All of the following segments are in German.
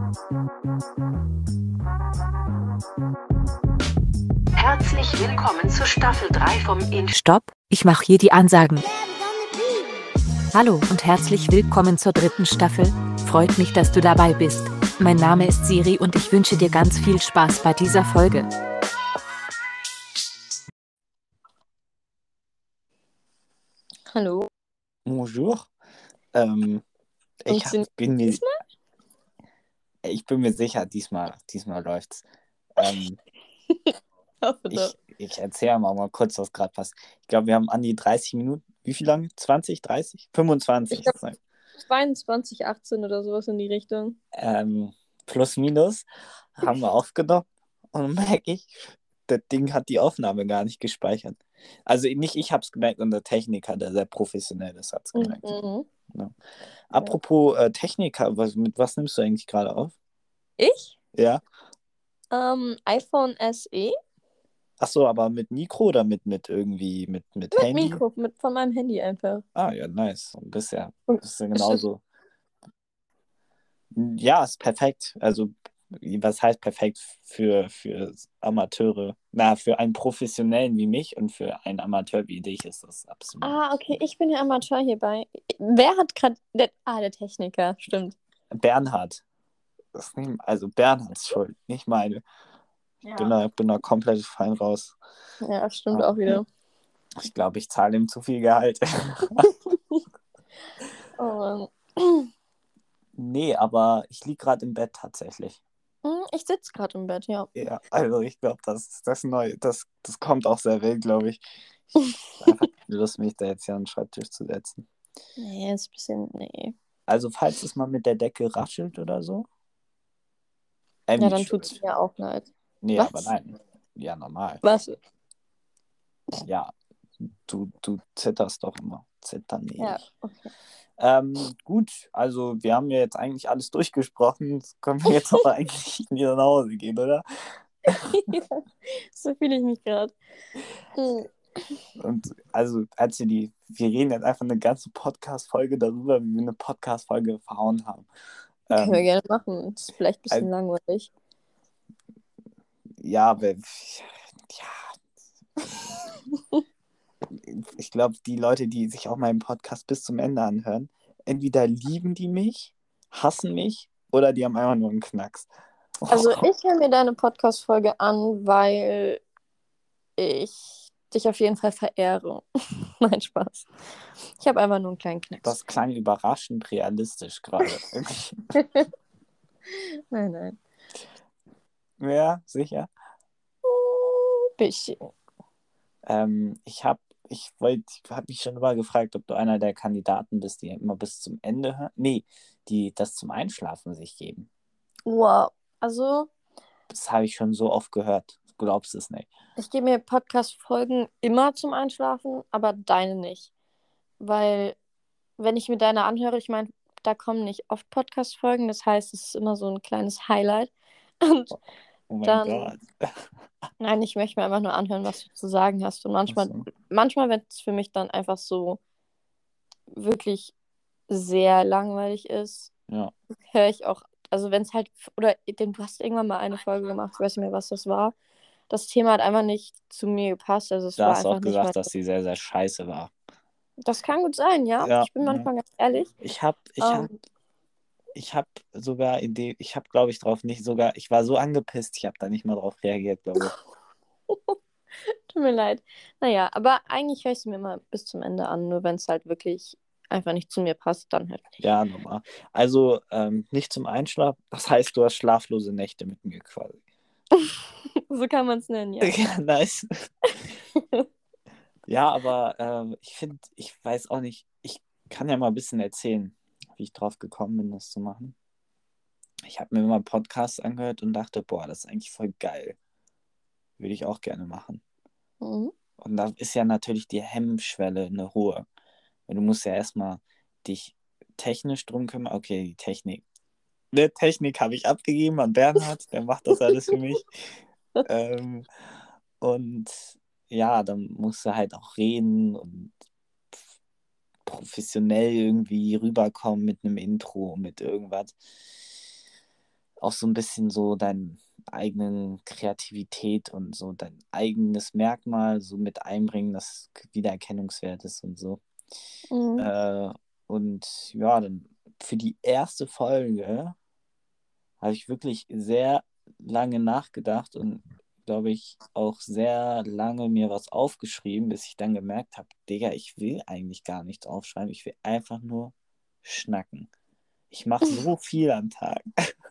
Herzlich willkommen zur Staffel 3 vom Stopp, ich mache hier die Ansagen. Hallo und herzlich willkommen zur 3. Staffel. Freut mich, dass du dabei bist. Mein Name ist Siri und ich wünsche dir ganz viel Spaß bei dieser Folge. Hallo. Bonjour. Ich bin mir sicher, diesmal läuft's. Ich erzähle mal kurz, was gerade passiert. Ich glaube, wir haben an die 30 Minuten. Wie viel lange? 20, 30? 25? Ich glaube 22, 18 oder sowas in die Richtung. Plus, minus haben wir aufgenommen und dann merke ich, das Ding hat die Aufnahme gar nicht gespeichert. Also nicht ich habe es gemerkt, unser Techniker, der sehr professionell ist, hat es gemerkt. Mhm. Ja. Apropos Techniker, mit was nimmst du eigentlich gerade auf? Ich? Ja. iPhone SE. Achso, aber mit Mikro oder mit Handy? Mit Mikro, von meinem Handy einfach. Ah ja, nice. Bist ja genauso. Ja, ist perfekt. Also, was heißt perfekt für Amateure? Na, für einen Professionellen wie mich und für einen Amateur wie dich ist das absolut. Ah, okay, ich bin ja Amateur hierbei. Wer hat gerade... der Techniker, stimmt. Bernhard. Also Bernhards Schuld, nicht meine. Ja. Ich bin da komplett fein raus. Ja, stimmt auch wieder. Ich glaube, ich zahle ihm zu viel Gehalt. Oh Mann. Nee, aber ich liege gerade im Bett tatsächlich. Ich sitze gerade im Bett, ja. Ja, also ich glaube, das neu. Das kommt auch sehr wild, glaube ich. Ich habe einfach keine Lust, mich da jetzt hier an den Schreibtisch zu setzen. Nee, ist ein bisschen... Nee. Also falls es mal mit der Decke raschelt oder so. Ja, dann tut es mir auch leid. Nee, Was? aber nein. Ja, normal. Was? Ja, du zitterst doch immer. Zittern nicht. Ja, okay. Gut, also wir haben ja jetzt eigentlich alles durchgesprochen. Jetzt können wir jetzt aber eigentlich wieder nach Hause gehen, oder? Ja, so fühle ich mich gerade. Und also, wir reden jetzt einfach eine ganze Podcast-Folge darüber, wie wir eine Podcast-Folge verhauen haben. Können wir gerne machen. Das ist vielleicht ein bisschen langweilig. Ja, aber ich glaube, die Leute, die sich auch meinen Podcast bis zum Ende anhören, entweder lieben die mich, hassen mich oder die haben einfach nur einen Knacks. Also ich höre mir deine Podcast-Folge an, weil ich dich auf jeden Fall verehre. Nein, Spaß. Ich habe einfach nur einen kleinen Knacks. Das klang überraschend realistisch gerade. Nein. Ja, sicher. Bisschen. Ich habe mich schon immer gefragt, ob du einer der Kandidaten bist, die immer bis zum Ende hören. Nee, die das zum Einschlafen sich geben. Wow. Also... Das habe ich schon so oft gehört. Du glaubst es nicht. Ich gebe mir Podcast-Folgen immer zum Einschlafen, aber deine nicht. Weil, wenn ich mir deine anhöre, ich meine, da kommen nicht oft Podcast-Folgen. Das heißt, es ist immer so ein kleines Highlight. Und Oh mein dann... Gott. Nein, ich möchte mir einfach nur anhören, was du zu sagen hast. Und manchmal, wenn es für mich dann einfach so wirklich sehr langweilig ist, höre ich auch, also wenn es halt, oder du hast irgendwann mal eine Folge gemacht, ich weiß nicht mehr, was das war. Das Thema hat einfach nicht zu mir gepasst. Also Du hast auch gesagt, dass sie sehr, sehr scheiße war. Das kann gut sein, ja. Ich bin manchmal ganz ehrlich. Ich habe sogar glaube ich, drauf nicht sogar, ich war so angepisst, ich habe da nicht mal drauf reagiert, glaube ich. Tut mir leid. Naja, aber eigentlich höre ich es mir immer bis zum Ende an, nur wenn es halt wirklich einfach nicht zu mir passt, dann halt nicht. Ja, normal. Also nicht zum Einschlafen, das heißt, du hast schlaflose Nächte mit mir quasi. So kann man es nennen, ja. Ja, nice. Ja, aber ich weiß auch nicht, ich kann ja mal ein bisschen erzählen, wie ich drauf gekommen bin, das zu machen. Ich habe mir immer einen Podcast angehört und dachte, boah, das ist eigentlich voll geil. Würde ich auch gerne machen. Mhm. Und da ist ja natürlich die Hemmschwelle eine hohe. Weil du musst ja erstmal dich technisch drum kümmern. Okay, die Technik. Die Technik habe ich abgegeben an Bernhard, der macht das alles für mich. Und ja, dann musst du halt auch reden und professionell irgendwie rüberkommen mit einem Intro, mit irgendwas. auch so ein bisschen so deine eigenen Kreativität und so dein eigenes Merkmal so mit einbringen, das Wiedererkennungswert ist und so. Mhm. Äh, und ja, dann für die erste Folge habe ich wirklich sehr lange nachgedacht und glaube ich auch sehr lange mir was aufgeschrieben, bis ich dann gemerkt habe, Digga, ich will eigentlich gar nichts aufschreiben, ich will einfach nur schnacken. Ich mache so viel am Tag.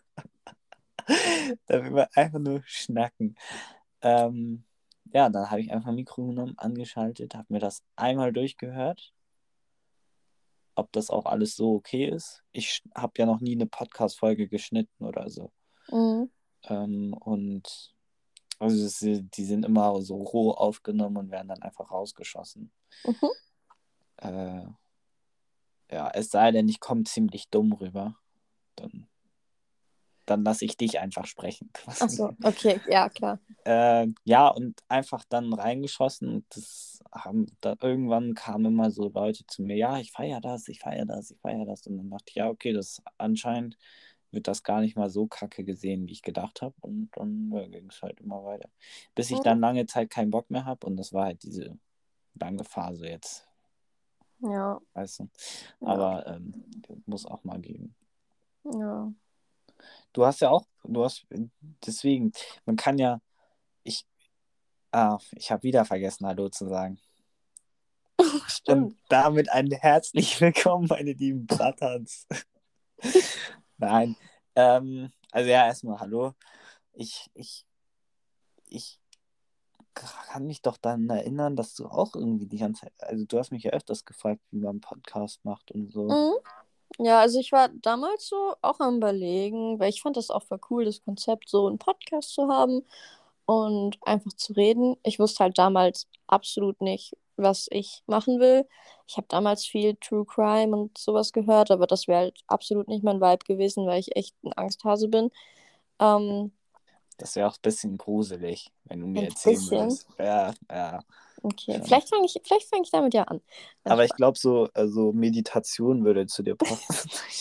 Da will man einfach nur schnacken. Ähm, ja, dann habe ich einfach ein Mikro genommen, angeschaltet, habe mir das einmal durchgehört, ob das auch alles so okay ist. Ich habe ja noch nie eine Podcast-Folge geschnitten oder so. Mhm. Und also die sind immer so roh aufgenommen und werden dann einfach rausgeschossen. Mhm. Äh, ja, es sei denn, ich komme ziemlich dumm rüber. Dann lasse ich dich einfach sprechen. Ach so, okay, ja, klar. Ja, und einfach dann reingeschossen. Und irgendwann kamen immer so Leute zu mir, ja, ich feiere das, ich feiere das, ich feiere das. Und dann dachte ich, ja, okay, das anscheinend wird das gar nicht mal so kacke gesehen, wie ich gedacht habe. Und dann ja, ging es halt immer weiter. Bis ich dann lange Zeit keinen Bock mehr habe. Und das war halt diese lange Phase jetzt, Ja, weißt du. ja, Aber muss auch mal geben. ja. Du hast ja auch, deswegen, man kann ja, ich, ich habe wieder vergessen, Hallo zu sagen. Und Stimmt. damit ein herzlich willkommen, meine lieben Brattans. Nein, also ja, erstmal Hallo. Ich kann mich doch dann erinnern, dass du auch irgendwie die ganze Zeit, also du hast mich ja öfters gefragt, wie man einen Podcast macht und so. Mhm. Ja, also ich war damals so auch am Überlegen, weil ich fand das auch voll cool, das Konzept, so einen Podcast zu haben und einfach zu reden. Ich wusste halt damals absolut nicht, was ich machen will. Ich habe damals viel True Crime und sowas gehört, aber das wäre halt absolut nicht mein Vibe gewesen, weil ich echt ein Angsthase bin. Ähm, Das wäre auch ein bisschen gruselig, wenn du mir ein erzählen bisschen. würdest. Ja, Okay, schon. vielleicht fang ich damit ja an. Nein, Aber ich Spaß. glaube, so also Meditation würde zu dir passen.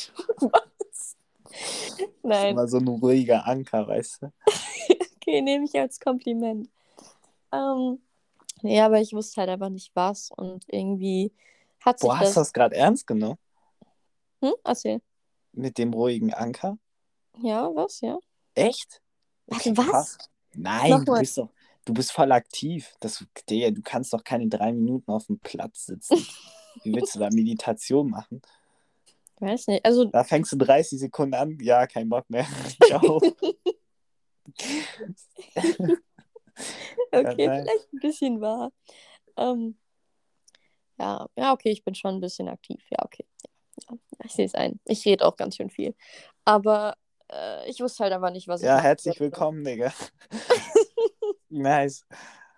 Das ist Nein, immer so ein ruhiger Anker, weißt du? okay, nehme ich als Kompliment. Ähm, nee, aber ich wusste halt einfach nicht was und irgendwie hat sich Boah, hast du das. das gerade ernst genommen? Hm? Erzähl. Mit dem ruhigen Anker? Ja, was? Ja. Echt? Warte, Okay, was? krass. Nein, Nochmal. du bist voll aktiv. Digga, du kannst doch keine 3 Minuten auf dem Platz sitzen. Wie willst du da Meditation machen? Weiß nicht. Also, Da fängst du 30 Sekunden an, ja, kein Bock mehr. Ciao. Kann okay, sein. vielleicht ein bisschen wahr. Ähm, ja, okay, ich bin schon ein bisschen aktiv. Ja, okay. Ja, ich sehe es ein. Ich rede auch ganz schön viel. Aber ich wusste halt einfach nicht, was ich Ja, machen herzlich sollte. willkommen, Digga. Nice.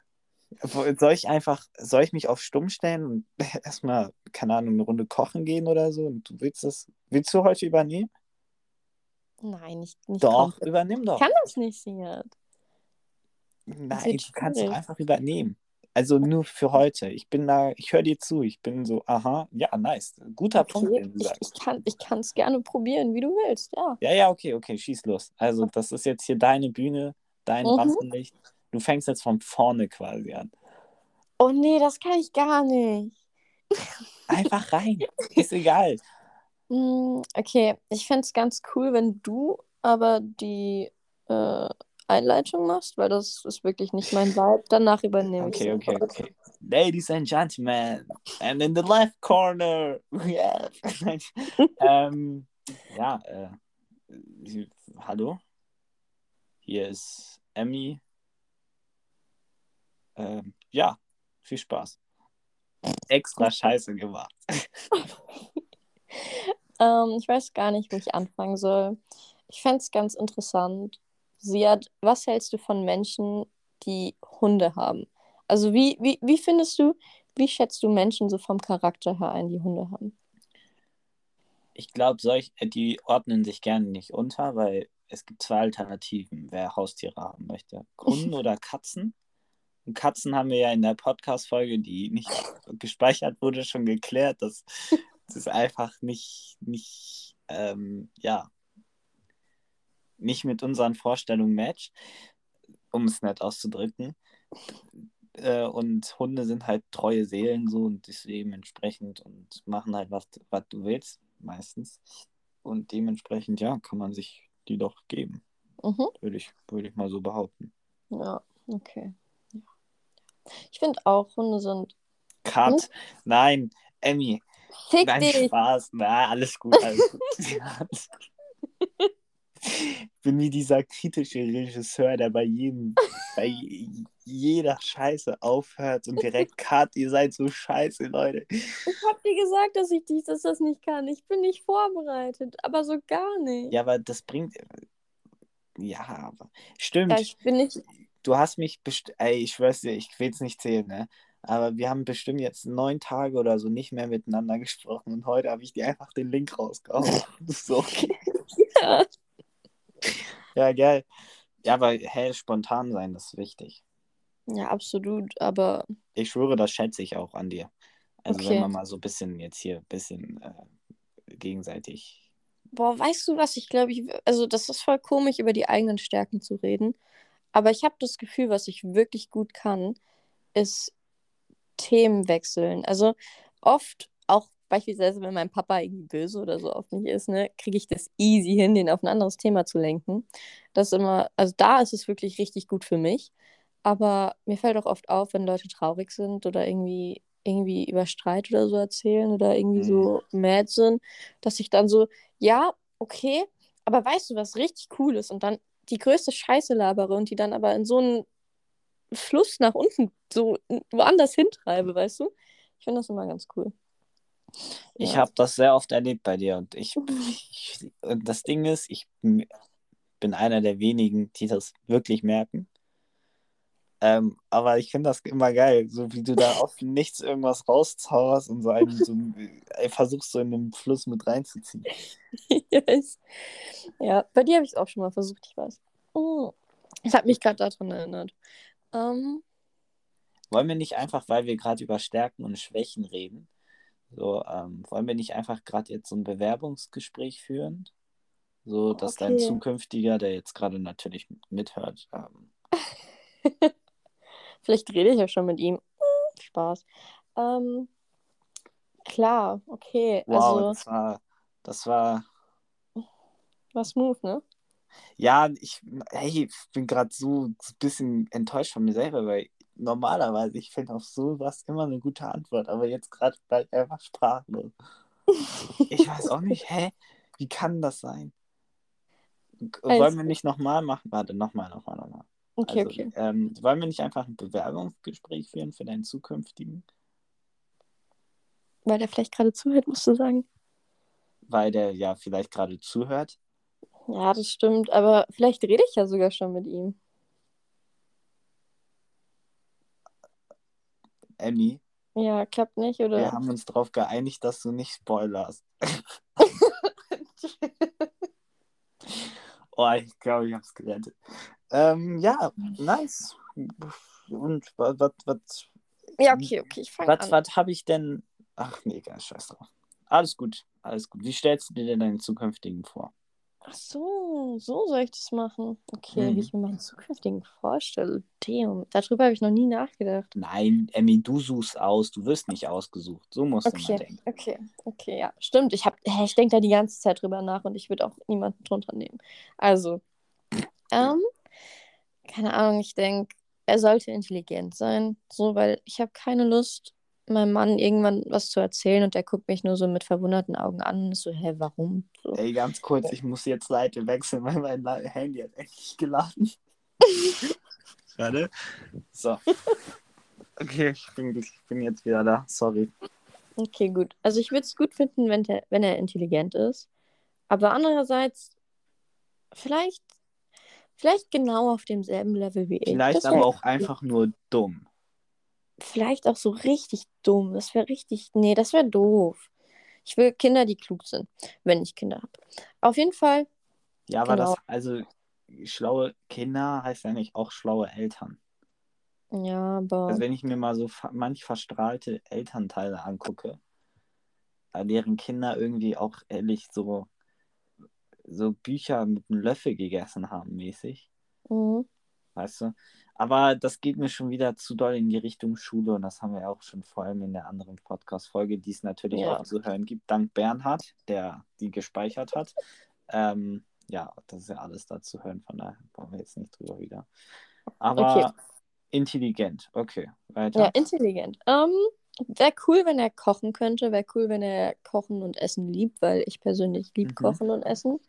Soll ich mich auf Stumm stellen und erstmal, keine Ahnung, eine Runde kochen gehen oder so? Und willst du heute übernehmen? Nein, nicht Doch, komplett. übernimm Ich doch. kann das nicht, Siad. Das Nein, wird du kannst doch schwierig. einfach übernehmen. Also nur für heute. Ich höre dir zu. Ich bin so, aha, ja, nice. Guter Punkt, Okay, den du ich sagst. kann es gerne probieren, wie du willst, ja. Ja, ja, okay, okay, schieß los. Also, das ist jetzt hier deine Bühne, dein Mhm. Rampenlicht. Du fängst jetzt von vorne quasi an. Oh nee, das kann ich gar nicht. Einfach rein. Ist egal. Okay, ich fände es ganz cool, wenn du aber die äh, Einleitung machst, weil das ist wirklich nicht mein Vibe. Danach übernehme ich es Okay, okay, einfach. okay. Ladies and gentlemen, and in the left corner, we have... Nein. ähm, ja, hallo, hier ist Emmy. Ja, viel Spaß. Extra scheiße gemacht. Ich weiß gar nicht, wo ich anfangen soll. Ich fände es ganz interessant. Siad, was hältst du von Menschen, die Hunde haben? Also wie findest du, wie schätzt du Menschen so vom Charakter her ein, die Hunde haben? Ich glaube, die ordnen sich gerne nicht unter, weil es gibt zwei Alternativen, wer Haustiere haben möchte. Hunden oder Katzen. Und Katzen haben wir ja in der Podcast-Folge, die nicht gespeichert wurde, schon geklärt, dass das einfach nicht ja, nicht mit unseren Vorstellungen matcht, um es nett auszudrücken. Und Hunde sind halt treue Seelen so und dementsprechend und machen halt, was du willst, meistens. Und dementsprechend, ja, kann man sich die doch geben. Würde ich mal so behaupten. Ja, okay. Ja. Ich finde auch, Hunde sind... Cut. Nein, Emmy. Fick Nein, dich! Spaß. Na, alles gut, alles gut. Ja, alles gut. Ich bin wie dieser kritische Regisseur, der bei jeder Scheiße aufhört und direkt Cut. Ihr seid so scheiße, Leute. Ich hab dir gesagt, dass das nicht kann. Ich bin nicht vorbereitet, aber so gar nicht. Ja, aber das bringt... Ja, aber... Stimmt. Ja, ich bin nicht... Du hast mich... Ey, ich schwör's dir, ich will es nicht zählen, ne? Aber wir haben bestimmt jetzt 9 Tage oder so nicht mehr miteinander gesprochen und heute habe ich dir einfach den Link rausgehauen. So. Ja. Ja, geil. Ja, aber spontan sein, das ist wichtig. Ja, absolut, aber... Ich schwöre, das schätze ich auch an dir. Also Okay. wenn man mal so ein bisschen jetzt hier gegenseitig... Boah, weißt du was? Ich glaube, also das ist voll komisch, über die eigenen Stärken zu reden. Aber ich habe das Gefühl, was ich wirklich gut kann, ist Themen wechseln. Also oft, auch beispielsweise, wenn mein Papa irgendwie böse oder so auf mich ist, ne, kriege ich das easy hin, den auf ein anderes Thema zu lenken. Das ist immer, also da ist es wirklich richtig gut für mich. Aber mir fällt auch oft auf, wenn Leute traurig sind oder irgendwie über Streit oder so erzählen oder irgendwie so mad sind, dass ich dann so, ja, okay, aber weißt du, was richtig cool ist? Und dann die größte Scheiße labere und die dann aber in so einen Fluss nach unten so woanders hintreibe, weißt du? Ich finde das immer ganz cool. Ich Ja. habe das sehr oft erlebt bei dir und und das Ding ist, ich bin einer der wenigen, die das wirklich merken. Aber ich finde das immer geil, so wie du da aus dem Nichts irgendwas rauszauberst und versuchst so in den Fluss mit reinzuziehen. Yes. Ja, bei dir habe ich es auch schon mal versucht, ich weiß. Oh. Ich habe mich gerade daran erinnert. Wollen wir nicht einfach, weil wir gerade über Stärken und Schwächen reden, wollen wir nicht einfach gerade jetzt so ein Bewerbungsgespräch führen? So, dass dein Okay. Zukünftiger, der jetzt gerade natürlich mithört, Vielleicht rede ich ja schon mit ihm. Spaß. Klar, okay. wow, Also, das war, war smooth, ne? ja, ich bin gerade so ein bisschen enttäuscht von mir selber, weil normalerweise, ich finde auf sowas immer eine gute Antwort, aber jetzt gerade war ich einfach sprachlos. Ich weiß auch nicht, wie kann das sein? Wollen wir nicht nochmal machen? Warte, nochmal. Okay, Also, okay. wollen wir nicht einfach ein Bewerbungsgespräch führen für deinen zukünftigen? Weil der vielleicht gerade zuhört, musst du sagen. Weil der ja vielleicht gerade zuhört. Ja, das stimmt. Aber vielleicht rede ich ja sogar schon mit ihm. Emmy, Ja, klappt nicht, wir oder? haben uns darauf geeinigt, dass du nicht spoilerst. Oh, ich glaube, ich habe es gerettet. Ja, nice. Und was Ja, okay, ich fange an. habe ich denn? Ach nee, egal, scheiß drauf. Alles gut. Wie stellst du dir denn deinen zukünftigen vor? Ach so, so soll ich das machen. Okay, wie ich mir meinen zukünftigen vorstelle. Damn, darüber habe ich noch nie nachgedacht. Nein, Emmy, du suchst aus, du wirst nicht ausgesucht. So musst du mal denken. Okay, ja, stimmt. Ich denke da die ganze Zeit drüber nach und ich würde auch niemanden drunter nehmen. Also, keine Ahnung, ich denke, er sollte intelligent sein, so, weil ich habe keine Lust, meinem Mann irgendwann was zu erzählen und der guckt mich nur so mit verwunderten Augen an und ist so, hä, warum? So. Ey, ganz kurz, ich muss jetzt Seite wechseln, weil mein Handy hat endlich geladen. Warte. So. Okay, ich bin jetzt wieder da. Sorry. Okay, gut. Also ich würde es gut finden, wenn er intelligent ist. Aber andererseits, vielleicht genau auf demselben Level wie ich. Vielleicht Das wäre aber auch einfach nur dumm. vielleicht auch so richtig dumm. Das wäre richtig. Nee, das wäre doof. Ich will Kinder, die klug sind, wenn ich Kinder habe. Auf jeden Fall, Ja, aber genau. schlaue Kinder heißt ja nicht auch schlaue Eltern. Ja, aber. Also wenn ich mir mal so manch verstrahlte Elternteile angucke, deren Kinder irgendwie auch ehrlich so so Bücher mit einem Löffel gegessen haben, mäßig. Mhm. Weißt du? Aber das geht mir schon wieder zu doll in die Richtung Schule und das haben wir auch schon vor allem in der anderen Podcast-Folge, die es natürlich auch Ja. zu hören gibt, dank Bernhard, der die gespeichert hat. Ja, das ist ja alles da zu hören, von daher brauchen wir jetzt nicht drüber wieder. Aber Okay. intelligent, okay, Ja, weiter. intelligent. Wäre cool, wenn er kochen könnte. Wäre cool, wenn er Kochen und Essen liebt, weil ich persönlich liebe Kochen und Essen.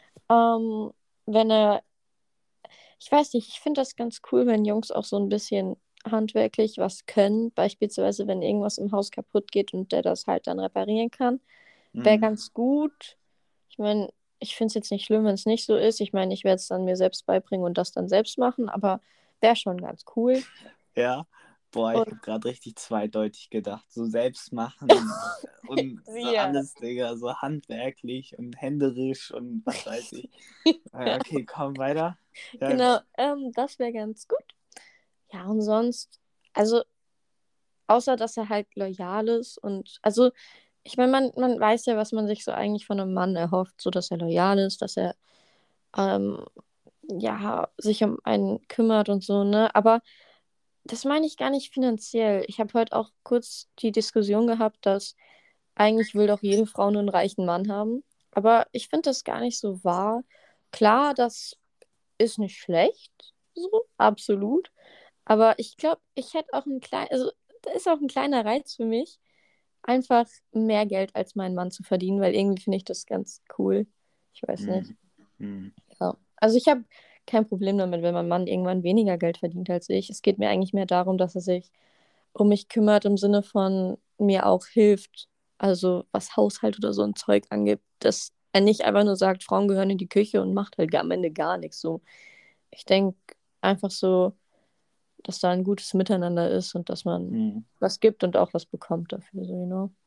Wenn er, ich weiß nicht, ich finde das ganz cool, wenn Jungs auch so ein bisschen handwerklich was können. Beispielsweise, wenn irgendwas im Haus kaputt geht und der das halt dann reparieren kann. Wäre Mhm. ganz gut. Ich meine, ich finde es jetzt nicht schlimm, wenn es nicht so ist. Ich meine, ich werde es dann mir selbst beibringen und das dann selbst machen, aber wäre schon ganz cool. Ja, boah, ich Und habe gerade richtig zweideutig gedacht. So selbst machen und so ja. alles, Digga, so handwerklich und händerisch und was weiß ich. Ja, Okay, komm weiter. Ja, genau, das wäre ganz gut. Ja, und sonst, also außer dass er halt loyal ist und, also, ich meine, man weiß ja, was man sich so eigentlich von einem Mann erhofft, so dass er loyal ist, dass er, ähm, ja, sich um einen kümmert und so, ne? Aber das meine ich gar nicht finanziell. Ich habe heute auch kurz die Diskussion gehabt, dass eigentlich will doch jede Frau nur einen reichen Mann haben. Aber ich finde das gar nicht so wahr. Klar, das ist nicht schlecht, so, absolut. Aber ich glaube, ich hätte auch einen kleinen, also da ist auch ein kleiner Reiz für mich, einfach mehr Geld als mein Mann zu verdienen, weil irgendwie finde ich das ganz cool. Ich weiß nicht. hm, hm. Ja. Also ich habe kein Problem damit, wenn mein Mann irgendwann weniger Geld verdient als ich. Es geht mir eigentlich mehr darum, dass er sich um mich kümmert im Sinne von mir auch hilft. Also was Haushalt oder so ein Zeug angeht, dass er nicht einfach nur sagt, Frauen gehören in die Küche und macht halt am Ende gar nichts. So, ich denke einfach so, dass da ein gutes Miteinander ist und dass man Hm. was gibt und auch was bekommt dafür, so,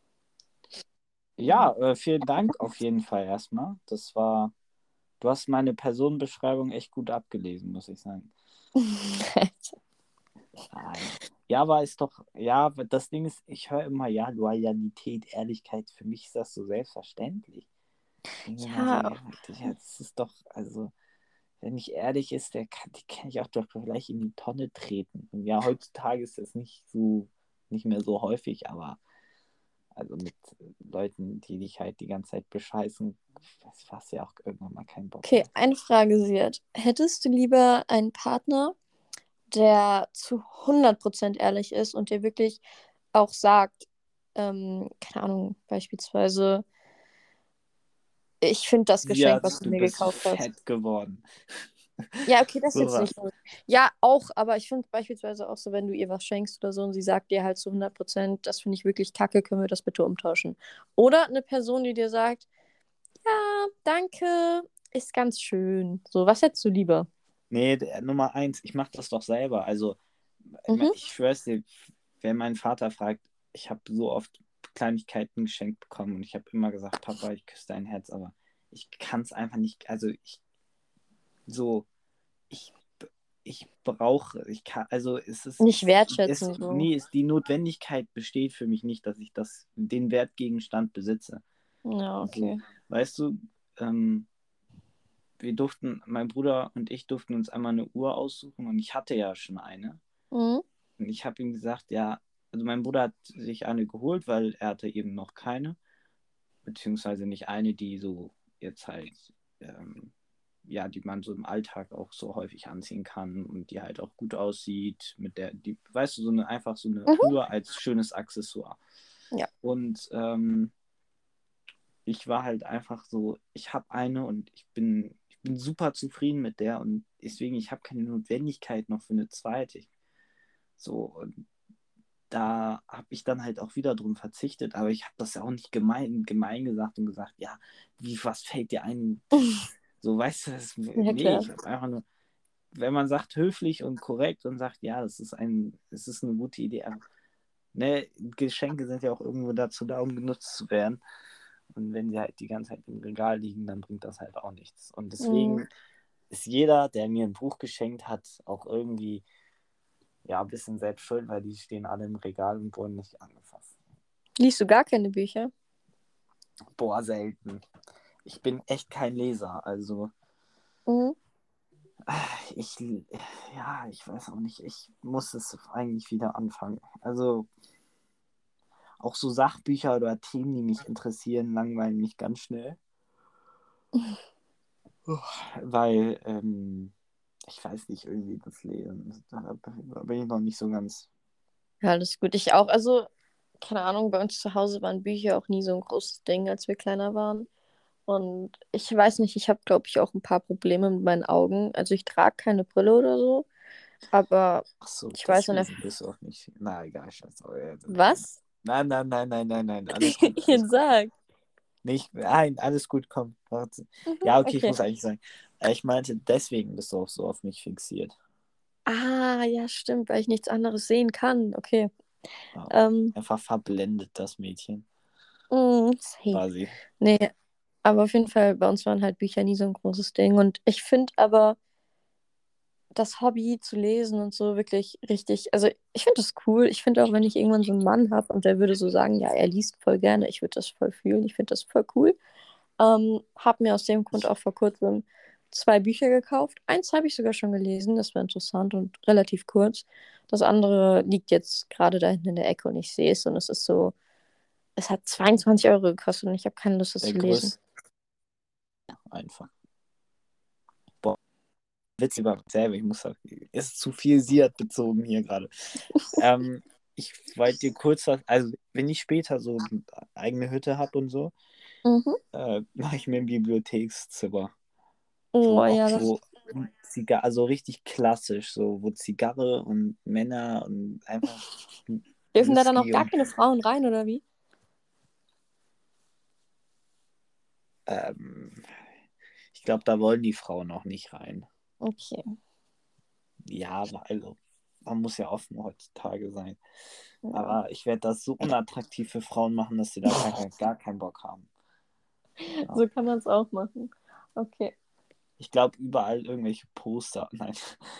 Ja, vielen Dank auf jeden Fall erstmal. Du hast meine Personenbeschreibung echt gut abgelesen, muss ich sagen. Nein. Ja, aber ist doch, ja, das Ding ist, ich höre immer, ja, Loyalität, Ehrlichkeit, für mich ist das so selbstverständlich. Ich denke immer so, Ja, ja, Digga, das ist doch, also, wenn nicht ehrlich ist, die kann ich auch doch gleich in die Tonne treten. Und ja, heutzutage ist das nicht mehr so häufig, aber also mit Leuten, die dich halt die ganze Zeit bescheißen, hast du ja auch irgendwann mal keinen Bock okay, mehr. eine Frage, Siad. Hättest du lieber einen Partner, der zu 100% ehrlich ist und dir wirklich auch sagt, keine Ahnung, beispielsweise, ich finde das Ja, Geschenk, was du du mir bist gekauft hast. fett geworden. Ja, okay, das ist jetzt nicht Sowas. so. Ja, auch, aber ich finde beispielsweise auch so, wenn du ihr was schenkst oder so und sie sagt dir halt zu 100%, das finde ich wirklich kacke, können wir das bitte umtauschen. Oder eine Person, die dir sagt, ja, danke, ist ganz schön. So, was hättest du lieber? Nee, Nummer eins, ich mache das doch selber. Also, Mhm. ich schwör's dir, wenn mein Vater fragt, ich habe so oft Kleinigkeiten geschenkt bekommen und ich habe immer gesagt, Papa, ich küsse dein Herz, aber ich kann es einfach nicht, also so, ich, ich brauche, ich kann, also Nicht wertschätzen, so. nee, die Notwendigkeit besteht für mich nicht, dass ich den Wertgegenstand besitze. Ja, So, okay. weißt du, mein Bruder und ich durften uns einmal eine Uhr aussuchen und ich hatte ja schon eine. Mhm. Und ich habe ihm gesagt, ja, also mein Bruder hat sich eine geholt, weil er hatte eben noch keine, beziehungsweise nicht eine, die so jetzt halt, ja, die man so im Alltag auch so häufig anziehen kann und die halt auch gut aussieht, weißt du, einfach so eine Mhm. Uhr als schönes Accessoire. Ja. Und ich war halt einfach so, ich habe eine und ich bin super zufrieden mit der und deswegen, ich habe keine Notwendigkeit noch für eine zweite. So, und da habe ich dann halt auch wieder drum verzichtet, aber ich habe das ja auch nicht gemein gesagt und gesagt, ja, was fällt dir ein? So, weißt du, Ja, nee, klar. ich habe einfach nur, wenn man sagt höflich und korrekt und sagt, ja, es ist eine gute Idee, aber, ne, Geschenke sind ja auch irgendwo dazu da, um genutzt zu werden. Und wenn sie halt die ganze Zeit im Regal liegen, dann bringt das halt auch nichts. Und Mhm. deswegen ist jeder, der mir ein Buch geschenkt hat, auch irgendwie ja ein bisschen selbst schuld, weil die stehen alle im Regal und wurden nicht angefasst. Liest du gar keine Bücher? Boah, selten. Ich bin echt kein Leser, also Mhm. ich, ich weiß auch nicht, ich muss es eigentlich wieder anfangen. Also auch so Sachbücher oder Themen, die mich interessieren, langweilen mich ganz schnell. Weil, ich weiß nicht, irgendwie das Lesen, da bin ich noch nicht so ganz. Ja, alles gut. Ich auch. Also, keine Ahnung, bei uns zu Hause waren Bücher auch nie so ein großes Ding, als wir kleiner waren. Und ich weiß nicht, ich habe, glaube ich, auch ein paar Probleme mit meinen Augen. Also ich trage keine Brille oder so, aber Ach so, ich weiß in der... deswegen bist du auch nicht. Na, egal, scheiße. Was? Nein, alles gut, alles Jetzt gut. sag. Nicht, nein, alles gut, komm. Warte. Mhm, Ja, okay, ich okay. muss eigentlich sagen. Ich meinte, deswegen bist du auch so auf mich fixiert. Ah, ja, stimmt, weil ich nichts anderes sehen kann. Okay. Ja. Ähm, Einfach verblendet, das Mädchen, safe. quasi. Nee, aber auf jeden Fall, bei uns waren halt Bücher nie so ein großes Ding. Und ich finde aber das Hobby zu lesen und so wirklich richtig, also ich finde das cool. Ich finde auch, wenn ich irgendwann so einen Mann habe und der würde so sagen, ja, er liest voll gerne, ich würde das voll fühlen, ich finde das voll cool. Habe mir aus dem Grund Ich, auch vor kurzem 2 Bücher gekauft. Eins habe ich sogar schon gelesen, das war interessant und relativ kurz. Das andere liegt jetzt gerade da hinten in der Ecke und ich sehe es und es ist so, es hat 22 € gekostet und ich habe keine Lust, das der zu lesen. größte, einfach. Boah, Witz über mich selber, ich muss sagen, ist zu viel Siat bezogen hier gerade. Ich wollte dir kurz was, also wenn ich später so eine eigene Hütte habe und so, Mhm. mache ich mir ein Bibliothekszimmer, Oh wo auch ja, das so Zigarre, also richtig klassisch, so wo Zigarre und Männer und einfach dürfen da dann auch Whisky gar und keine Frauen rein, oder wie? ähm, ich glaube, da wollen die Frauen auch nicht rein. Okay. Ja, also man muss ja offen heutzutage sein. Ja. Aber ich werde das so unattraktiv für Frauen machen, dass sie da gar keinen Bock haben. Ja. So kann man es auch machen. Okay. Ich glaube, überall irgendwelche Poster. Nein.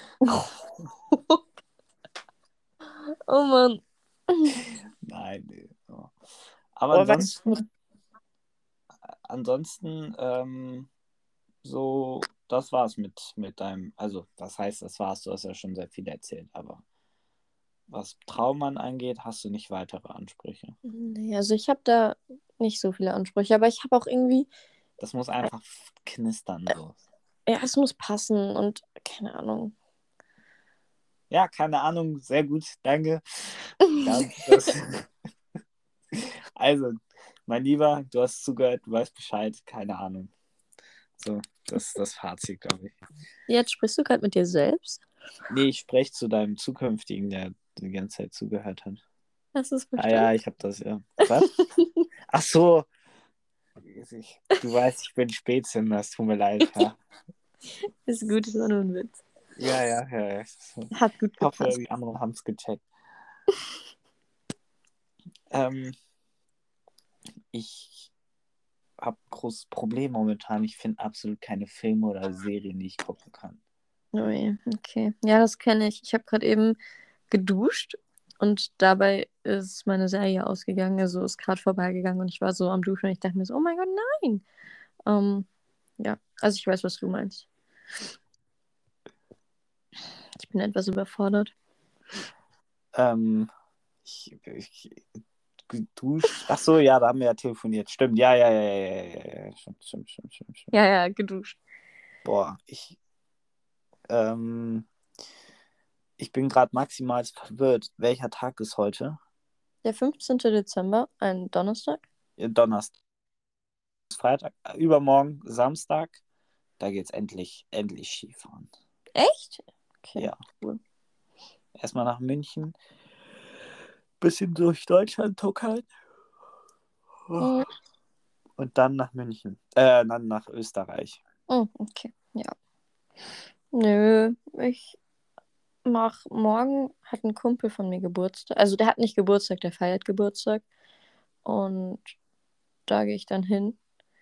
Oh Mann. Nein. Nee. Ja. Aber Oh, weißt du, ansonsten, so, das war's mit deinem, also, was heißt, das war's? Du hast ja schon sehr viel erzählt, aber was Traummann angeht, hast du nicht weitere Ansprüche. nee, also ich habe da nicht so viele Ansprüche, aber ich habe auch irgendwie, Das muss einfach knistern, so. ja, es muss passen und keine Ahnung. Ja, keine Ahnung, sehr gut, danke. Das, also, mein Lieber, du hast zugehört, du weißt Bescheid, keine Ahnung. So, das ist das Fazit, glaube ich. Jetzt sprichst du gerade mit dir selbst? Nee, ich spreche zu deinem Zukünftigen, der die ganze Zeit zugehört hat. Hast du es Ah verstanden? ja, ich habe das, ja. Was? Ach so, du weißt, ich bin Spätzchen, das tut mir leid, ja. Ist gut, ist war nur ein Witz. Ja. Hat gut Ich hoffe, gepasst. die anderen haben es gecheckt. Ähm, ich habe großes Problem momentan. Ich finde absolut keine Filme oder Serien, die ich gucken kann. Oh je, okay. Ja, das kenne ich. Ich habe gerade eben geduscht und dabei ist meine Serie ausgegangen, also ist gerade vorbeigegangen und ich war so am Duschen und ich dachte mir so, oh mein Gott, nein. Ähm, ja, also ich weiß, was du meinst. Ich bin etwas überfordert. Ähm, ich geduscht. Ach so, ja, da haben wir ja telefoniert. Stimmt, ja. Stimmt. Ja, ja, geduscht. Boah, ich bin gerade maximal verwirrt. Welcher Tag ist heute? Der 15. Dezember, ein Donnerstag. Donnerstag, Freitag, übermorgen, Samstag. Da geht's endlich Skifahren. Echt? Okay, Ja, cool. erstmal nach München, bisschen durch Deutschland tuckern Mhm. und dann nach München. Dann nach Österreich. Mhm, okay, ja. Nö, ich mach morgen hat ein Kumpel von mir Geburtstag. Also der hat nicht Geburtstag, der feiert Geburtstag. Und da gehe ich dann hin.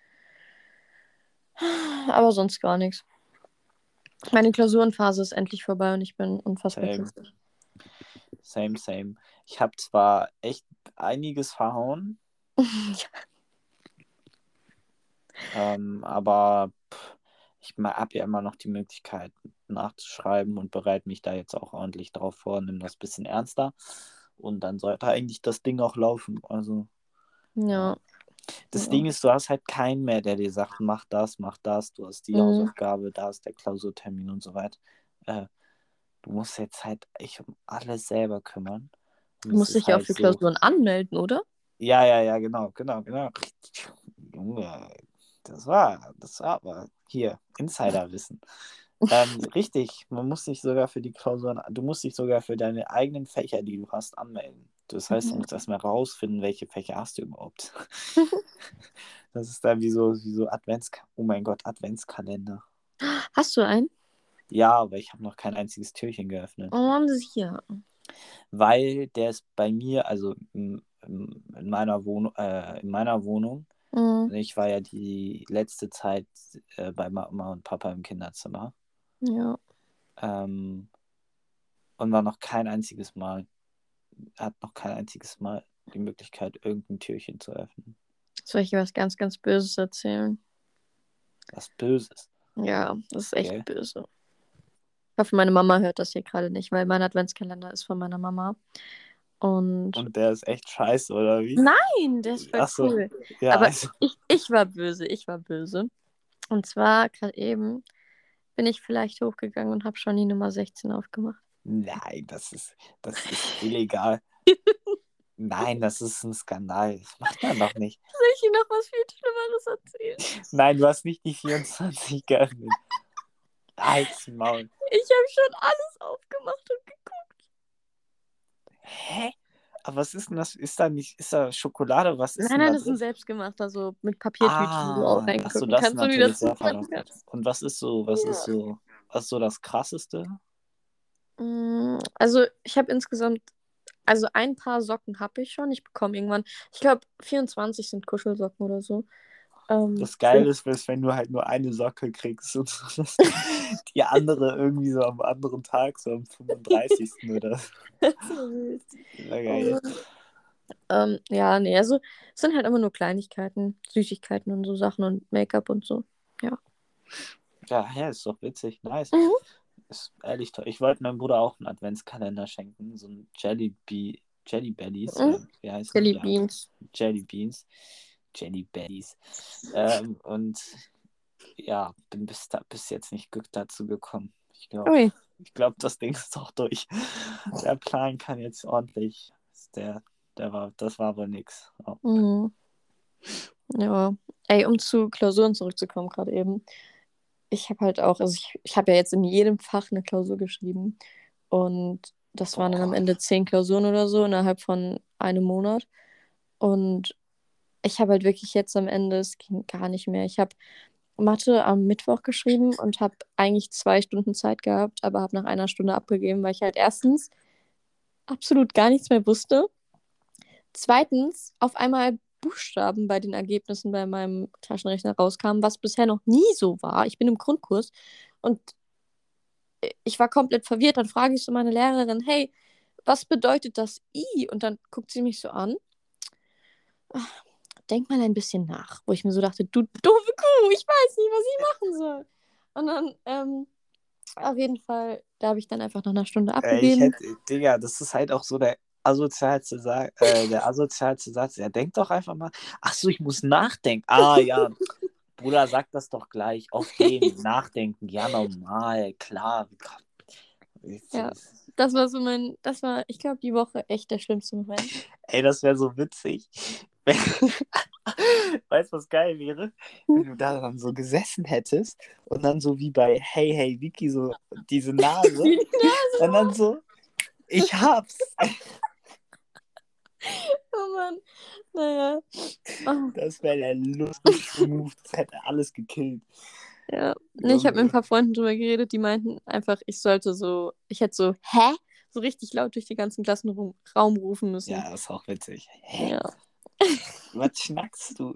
Aber sonst gar nichts. Meine Klausurenphase ist endlich vorbei und ich bin unfassbar Same, glücklich. same. Ich habe zwar echt einiges verhauen, Aber ich habe ja immer noch die Möglichkeit nachzuschreiben und bereite mich da jetzt auch ordentlich drauf vor, nimm das ein bisschen ernster und dann sollte eigentlich das Ding auch laufen. Also Ja. das Ja. Ding ist, du hast halt keinen mehr, der dir sagt, mach das, du hast die Hausaufgabe, da ist der Klausurtermin und so weiter. Du musst jetzt halt echt um alles selber kümmern. Und Du musst dich ja auch für Klausuren anmelden, oder? Ja, genau. Junge, das war aber hier, Insiderwissen. Richtig, man muss sich sogar für die Klausuren, du musst dich sogar für deine eigenen Fächer, die du hast, anmelden. Das heißt, du musst erstmal rausfinden, welche Fächer hast du überhaupt. Das ist dann wie so oh mein Gott, Adventskalender. Hast du einen? Ja, aber ich habe noch kein einziges Türchen geöffnet. Oh, sicher. Weil der ist bei mir, also in meiner Wohnung, ich war ja die letzte Zeit bei Mama und Papa im Kinderzimmer. Ja. Und war noch kein einziges Mal, hat noch kein einziges Mal die Möglichkeit, irgendein Türchen zu öffnen. Soll ich dir was ganz, ganz Böses erzählen? Was Böses. Ja, das ist echt Okay. böse. Ich hoffe, meine Mama hört das hier gerade nicht, weil mein Adventskalender ist von meiner Mama. Und der ist echt scheiße, oder wie? nein, der ist voll Ach so. cool. Ja, Aber also. ich war böse. Und zwar gerade eben bin ich vielleicht hochgegangen und habe schon die Nummer 16 aufgemacht. Nein, das ist illegal. Nein, das ist ein Skandal. Das macht man doch nicht. Soll ich Ihnen noch was viel Schlimmeres erzählen? Nein, du hast nicht die 24 geöffnet. Halt's Maul. Ich habe schon alles aufgemacht und geguckt. Hä? Aber was ist denn das? Ist da Schokolade? Was ist denn Nein, da das ist ein drin? selbstgemachter, so mit Papiertütchen, wo du auch Ach so, reingucken das kannst und wieder natürlich sehr zumachen verrückt. kannst. Und was ist so das Krasseste? Also ich habe insgesamt, also ein paar Socken habe ich schon. Ich bekomme irgendwann, ich glaube 24 sind Kuschelsocken oder so. Das Geile ist, wenn du halt nur eine Socke kriegst und die andere irgendwie so am anderen Tag, so am 35. oder so. Geil. Ja, nee, also es sind halt immer nur Kleinigkeiten, Süßigkeiten und so Sachen und Make-up und so. Ja. Ja, ist doch witzig. Nice. Mhm. Ist ehrlich toll. Ich wollte meinem Bruder auch einen Adventskalender schenken, so ein Jelly Bellies. Wie heißt Jelly das? Beans. Jelly Beans. Jelly Bellies. Und ja, bin bis jetzt nicht dazu gekommen. Ich glaube, das Ding ist doch durch. Der Plan kann jetzt ordentlich. Das war wohl nix. Oh. Mhm. Ja. Ey, um zu Klausuren zurückzukommen, gerade eben. Ich habe halt auch, also ich habe ja jetzt in jedem Fach eine Klausur geschrieben. Und das waren dann am Ende 10 Klausuren oder so innerhalb von einem Monat. Und ich habe halt wirklich jetzt am Ende, es ging gar nicht mehr. Ich habe Mathe am Mittwoch geschrieben und habe eigentlich 2 Stunden Zeit gehabt, aber habe nach einer Stunde abgegeben, weil ich halt erstens absolut gar nichts mehr wusste. Zweitens auf einmal Buchstaben bei den Ergebnissen bei meinem Taschenrechner rauskamen, was bisher noch nie so war. Ich bin im Grundkurs und ich war komplett verwirrt. Dann frage ich so meine Lehrerin, hey, was bedeutet das I? Und dann guckt sie mich so an. Ach, denk mal ein bisschen nach. Wo ich mir so dachte, du doofe Kuh, ich weiß nicht, was ich machen soll. Und dann, auf jeden Fall, da habe ich dann einfach nach einer Stunde abgegeben. Digga, das ist halt auch so der asozialste Satz. Ja, denk doch einfach mal. Ach so, ich muss nachdenken. Ah, ja. Bruder, sag das doch gleich. Auf dem Nachdenken. Ja, normal, klar. Ja, das war, ich glaube, die Woche echt der schlimmste Moment. Ey, das wäre so witzig. Weißt du, was geil wäre? Wenn du da dann so gesessen hättest und dann so wie bei Hey, hey, Vicky, so diese Nase. Und dann so, ich hab's. Oh Mann. Naja. Oh. Das wäre der lustigste Move. Das hätte alles gekillt. Ja. Nee, ich habe mit ein paar Freunden drüber geredet, die meinten einfach, ich hätte so, hä? So richtig laut durch den ganzen Klassenraum rufen müssen. Ja, das ist auch witzig. Hä? Ja. Was schnackst du?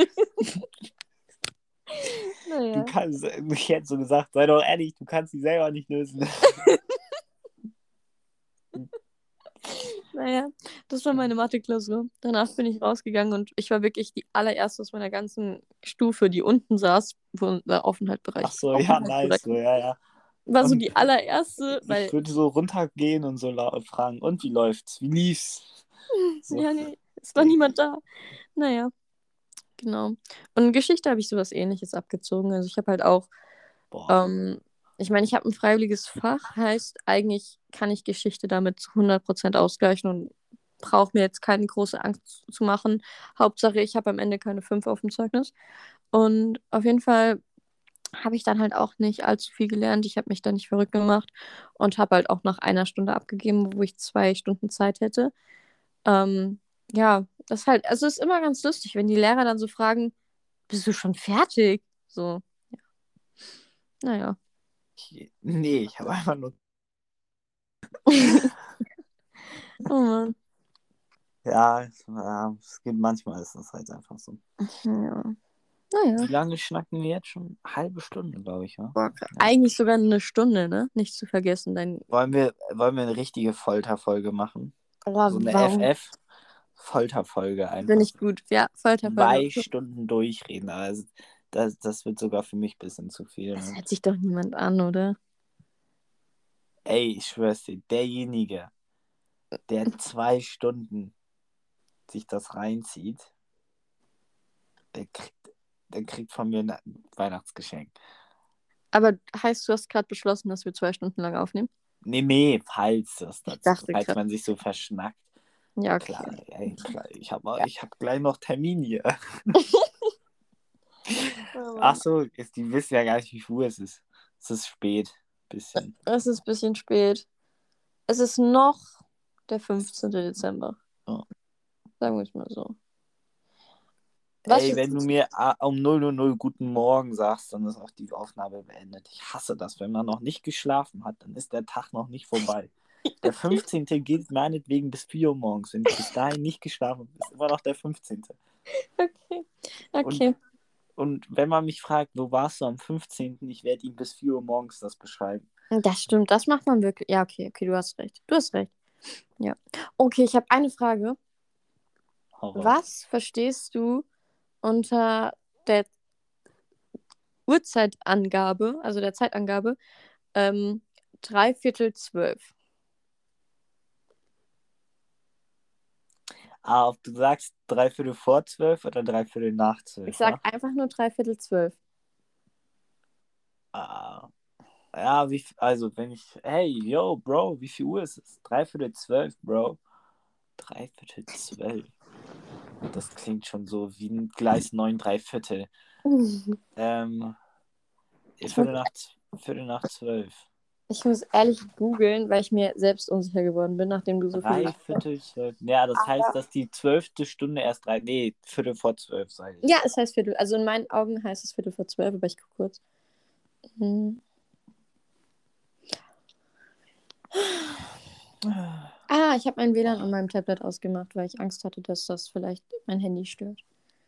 Naja. Ich hätte so gesagt, sei doch ehrlich, du kannst die selber nicht lösen. Naja, das war meine Mathe-Klausur. Danach bin ich rausgegangen und ich war wirklich die allererste aus meiner ganzen Stufe, die unten saß, wo der Aufenthaltsbereich. Ach so, ja, nice. So, ja. War so Und die allererste, weil. Ich würde so runtergehen und so fragen, und wie läuft's? Wie lief's? So. Ja, nee, ist doch niemand da. Naja, genau. Und in Geschichte habe ich sowas Ähnliches abgezogen. Also ich habe halt auch, ich meine, ich habe ein freiwilliges Fach, heißt, eigentlich kann ich Geschichte damit zu 100% ausgleichen und brauche mir jetzt keine große Angst zu machen. Hauptsache, ich habe am Ende keine 5 auf dem Zeugnis. Und auf jeden Fall habe ich dann halt auch nicht allzu viel gelernt. Ich habe mich da nicht verrückt gemacht und habe halt auch nach einer Stunde abgegeben, wo ich 2 Stunden Zeit hätte. Ja, das halt, also es ist immer ganz lustig, wenn die Lehrer dann so fragen, bist du schon fertig? So, ja. Naja. Nee, ich habe einfach nur. Oh Mann. Ja, es geht manchmal, ist das halt einfach so. Ja. Naja. Wie lange schnacken wir jetzt schon? Halbe Stunde, glaube ich, ja. Boah, eigentlich sogar eine Stunde, ne? Nicht zu vergessen. Wollen wir eine richtige Folterfolge machen? Oh, So eine warum? FF-Folterfolge einfach. Bin ich gut. Ja, Folterfolge. 2 Stunden durchreden. Also das wird sogar für mich ein bisschen zu viel. Das Ne? hört sich doch niemand an, oder? Ey, ich schwör's dir, derjenige, der 2 Stunden sich das reinzieht, der kriegt von mir ein Weihnachtsgeschenk. Aber heißt, du hast gerade beschlossen, dass wir 2 Stunden lang aufnehmen? Nee, falls das dazu, dachte falls grad. man sich so verschnackt. Ja, okay. Klar. Ich hab gleich noch Termin hier. Oh, Ach so, die wissen ja gar nicht, wie viel Uhr es ist. Es ist spät. Bisschen. es ist ein bisschen spät. Es ist noch der 15. Dezember. Oh. Sagen wir es mal so. Ey, wenn du mir um 0:00 guten Morgen sagst, dann ist auch die Aufnahme beendet. Ich hasse das, wenn man noch nicht geschlafen hat, dann ist der Tag noch nicht vorbei. Der 15. geht meinetwegen bis 4 Uhr morgens. Wenn ich bis dahin nicht geschlafen habe, ist immer noch der 15. Okay. Und wenn man mich fragt, wo warst du am 15., ich werde ihm bis 4 Uhr morgens das beschreiben. Das stimmt, das macht man wirklich. Ja, okay, du hast recht. Ja. Okay, ich habe eine Frage. Horror. Was verstehst du unter der Uhrzeitangabe, also der Zeitangabe, 11:45? Ob du sagst 3/4 vor 12 oder 3/4 nach 12? Ich sag einfach nur 11:45. Ja, also wenn ich, hey, yo, Bro, wie viel Uhr ist es? 11:45, Bro. 11:45. Das klingt schon so wie ein Gleis 9 3/4. Viertel nach 12. Ich muss ehrlich googeln, weil ich mir selbst unsicher geworden bin, nachdem du so viel... 11:45. Ja, das heißt, dass die 12. Stunde erst Viertel vor 12 sei. Ja, es heißt Viertel. Also in meinen Augen heißt es 11:45, aber ich gucke kurz. Ich habe mein WLAN an meinem Tablet ausgemacht, weil ich Angst hatte, dass das vielleicht mein Handy stört.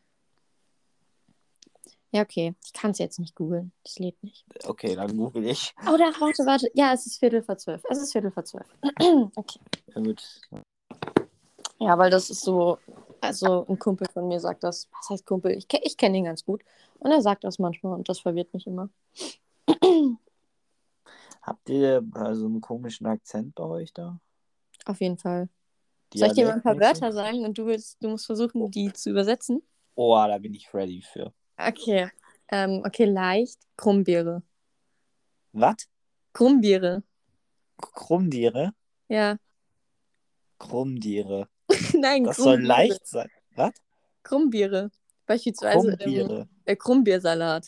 Ja, okay. Ich kann es jetzt nicht googeln. Das lädt nicht. Okay, dann google ich. Oder warte. Ja, es ist 11:45. Es ist 11:45. Okay. Ja, gut. Ja, weil das ist so, also ein Kumpel von mir sagt das. Was heißt Kumpel? Ich kenne ihn ganz gut. Und er sagt das manchmal und das verwirrt mich immer. Habt ihr so einen komischen Akzent bei euch da? Auf jeden Fall. Soll ich dir mal ein paar Wörter sagen und du musst versuchen, die zu übersetzen? Oh, da bin ich ready für. Okay. Okay, leicht. Krummbeere. Was? Krummbeere. Krummdiere? Ja. Krummdiere. Nein, das soll leicht sein. Was? Krummbiere. Beispielsweise Krummbeersalat.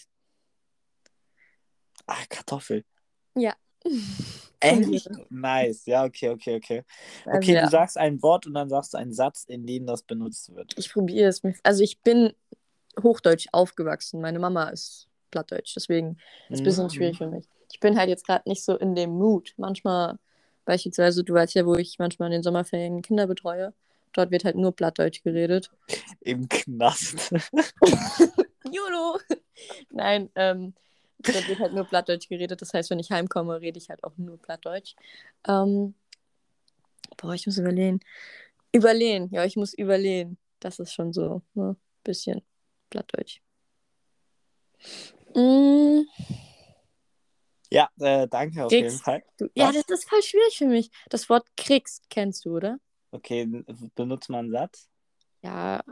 Ach, Kartoffel. Ja. Echt? Nice. Ja, okay. Okay, also, du sagst ein Wort und dann sagst du einen Satz, in dem das benutzt wird. Ich probiere es. Also ich bin Hochdeutsch aufgewachsen. Meine Mama ist Plattdeutsch. Deswegen ist es ein bisschen schwierig für mich. Ich bin halt jetzt gerade nicht so in dem Mut. Manchmal, beispielsweise, du weißt ja, wo ich manchmal in den Sommerferien Kinder betreue. Dort wird halt nur Plattdeutsch geredet. Im Knast. YOLO! Nein, dort wird halt nur Plattdeutsch geredet. Das heißt, wenn ich heimkomme, rede ich halt auch nur Plattdeutsch. Boah, ich muss überlegen. Überlegen, ja, ich muss überlegen. Das ist schon so, ne? Bisschen Plattdeutsch. Mm, Ja, danke auf jeden kriegst Fall. du. Ja, das Was? ist voll schwierig für mich. Das Wort kriegst, kennst du, oder? Okay, benutzt mal einen Satz. Ja,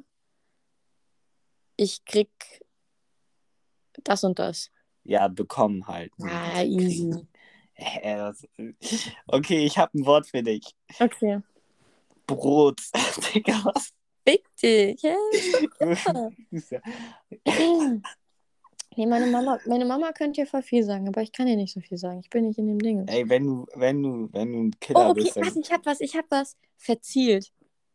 ich krieg das und das. Ja, bekommen halt. Ja, Kriegen. easy. Okay, ich habe ein Wort für dich. Okay. Brot. Digga, was? Fick dich. Ja, ist doch klar. Nee, meine Mama könnte ja voll viel sagen, aber ich kann ihr nicht so viel sagen. Ich bin nicht in dem Ding. Ey, wenn du ein Oh, Killer okay, bist, dann. warte, ich hab was. Verzielt.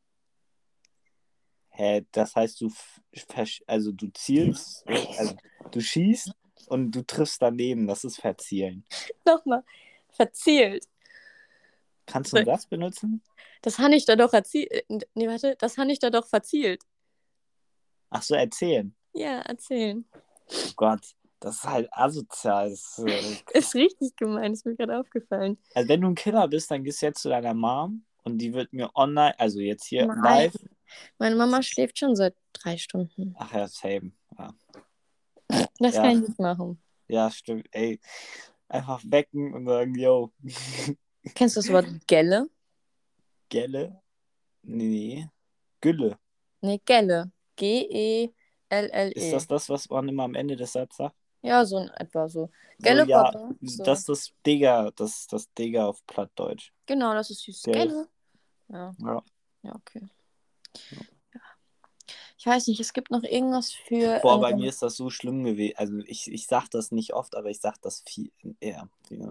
Hä, das heißt, also du zielst, also du schießt und du triffst daneben. Das ist verzielen. Nochmal. Verzielt. Kannst du einen Satz benutzen? Das habe ich da doch erzielt. Nee, warte, das habe ich da doch verzielt. Ach so, erzählen. Ja, erzählen. Oh Gott, das ist halt asozial. Ist richtig gemein, ist mir gerade aufgefallen. Also wenn du ein Killer bist, dann gehst du jetzt zu deiner Mom und die wird mir online, also jetzt hier Nein. live. Meine Mama schläft schon seit 3 Stunden. Ach ja, same. Ja, Das ja, kann ich nicht machen. ja, stimmt. Ey, einfach wecken und sagen, yo, Kennst du das Wort Gelle? Gelle? Nee. Gülle. Nee, Gelle. Gelle. Ist das, was man immer am Ende des Satzes sagt? Ja, so in etwa so. So, Gelle, ja, Papa. So. das ist das Digger, das ist das Digger auf Plattdeutsch. Genau, das ist süß. Gell? Gelle. Ja. Ja. Ja, okay. Ja. Ich weiß nicht, es gibt noch irgendwas für. Boah, bei mir ist das so schlimm gewesen. Also ich sag das nicht oft, aber ich sag das viel eher.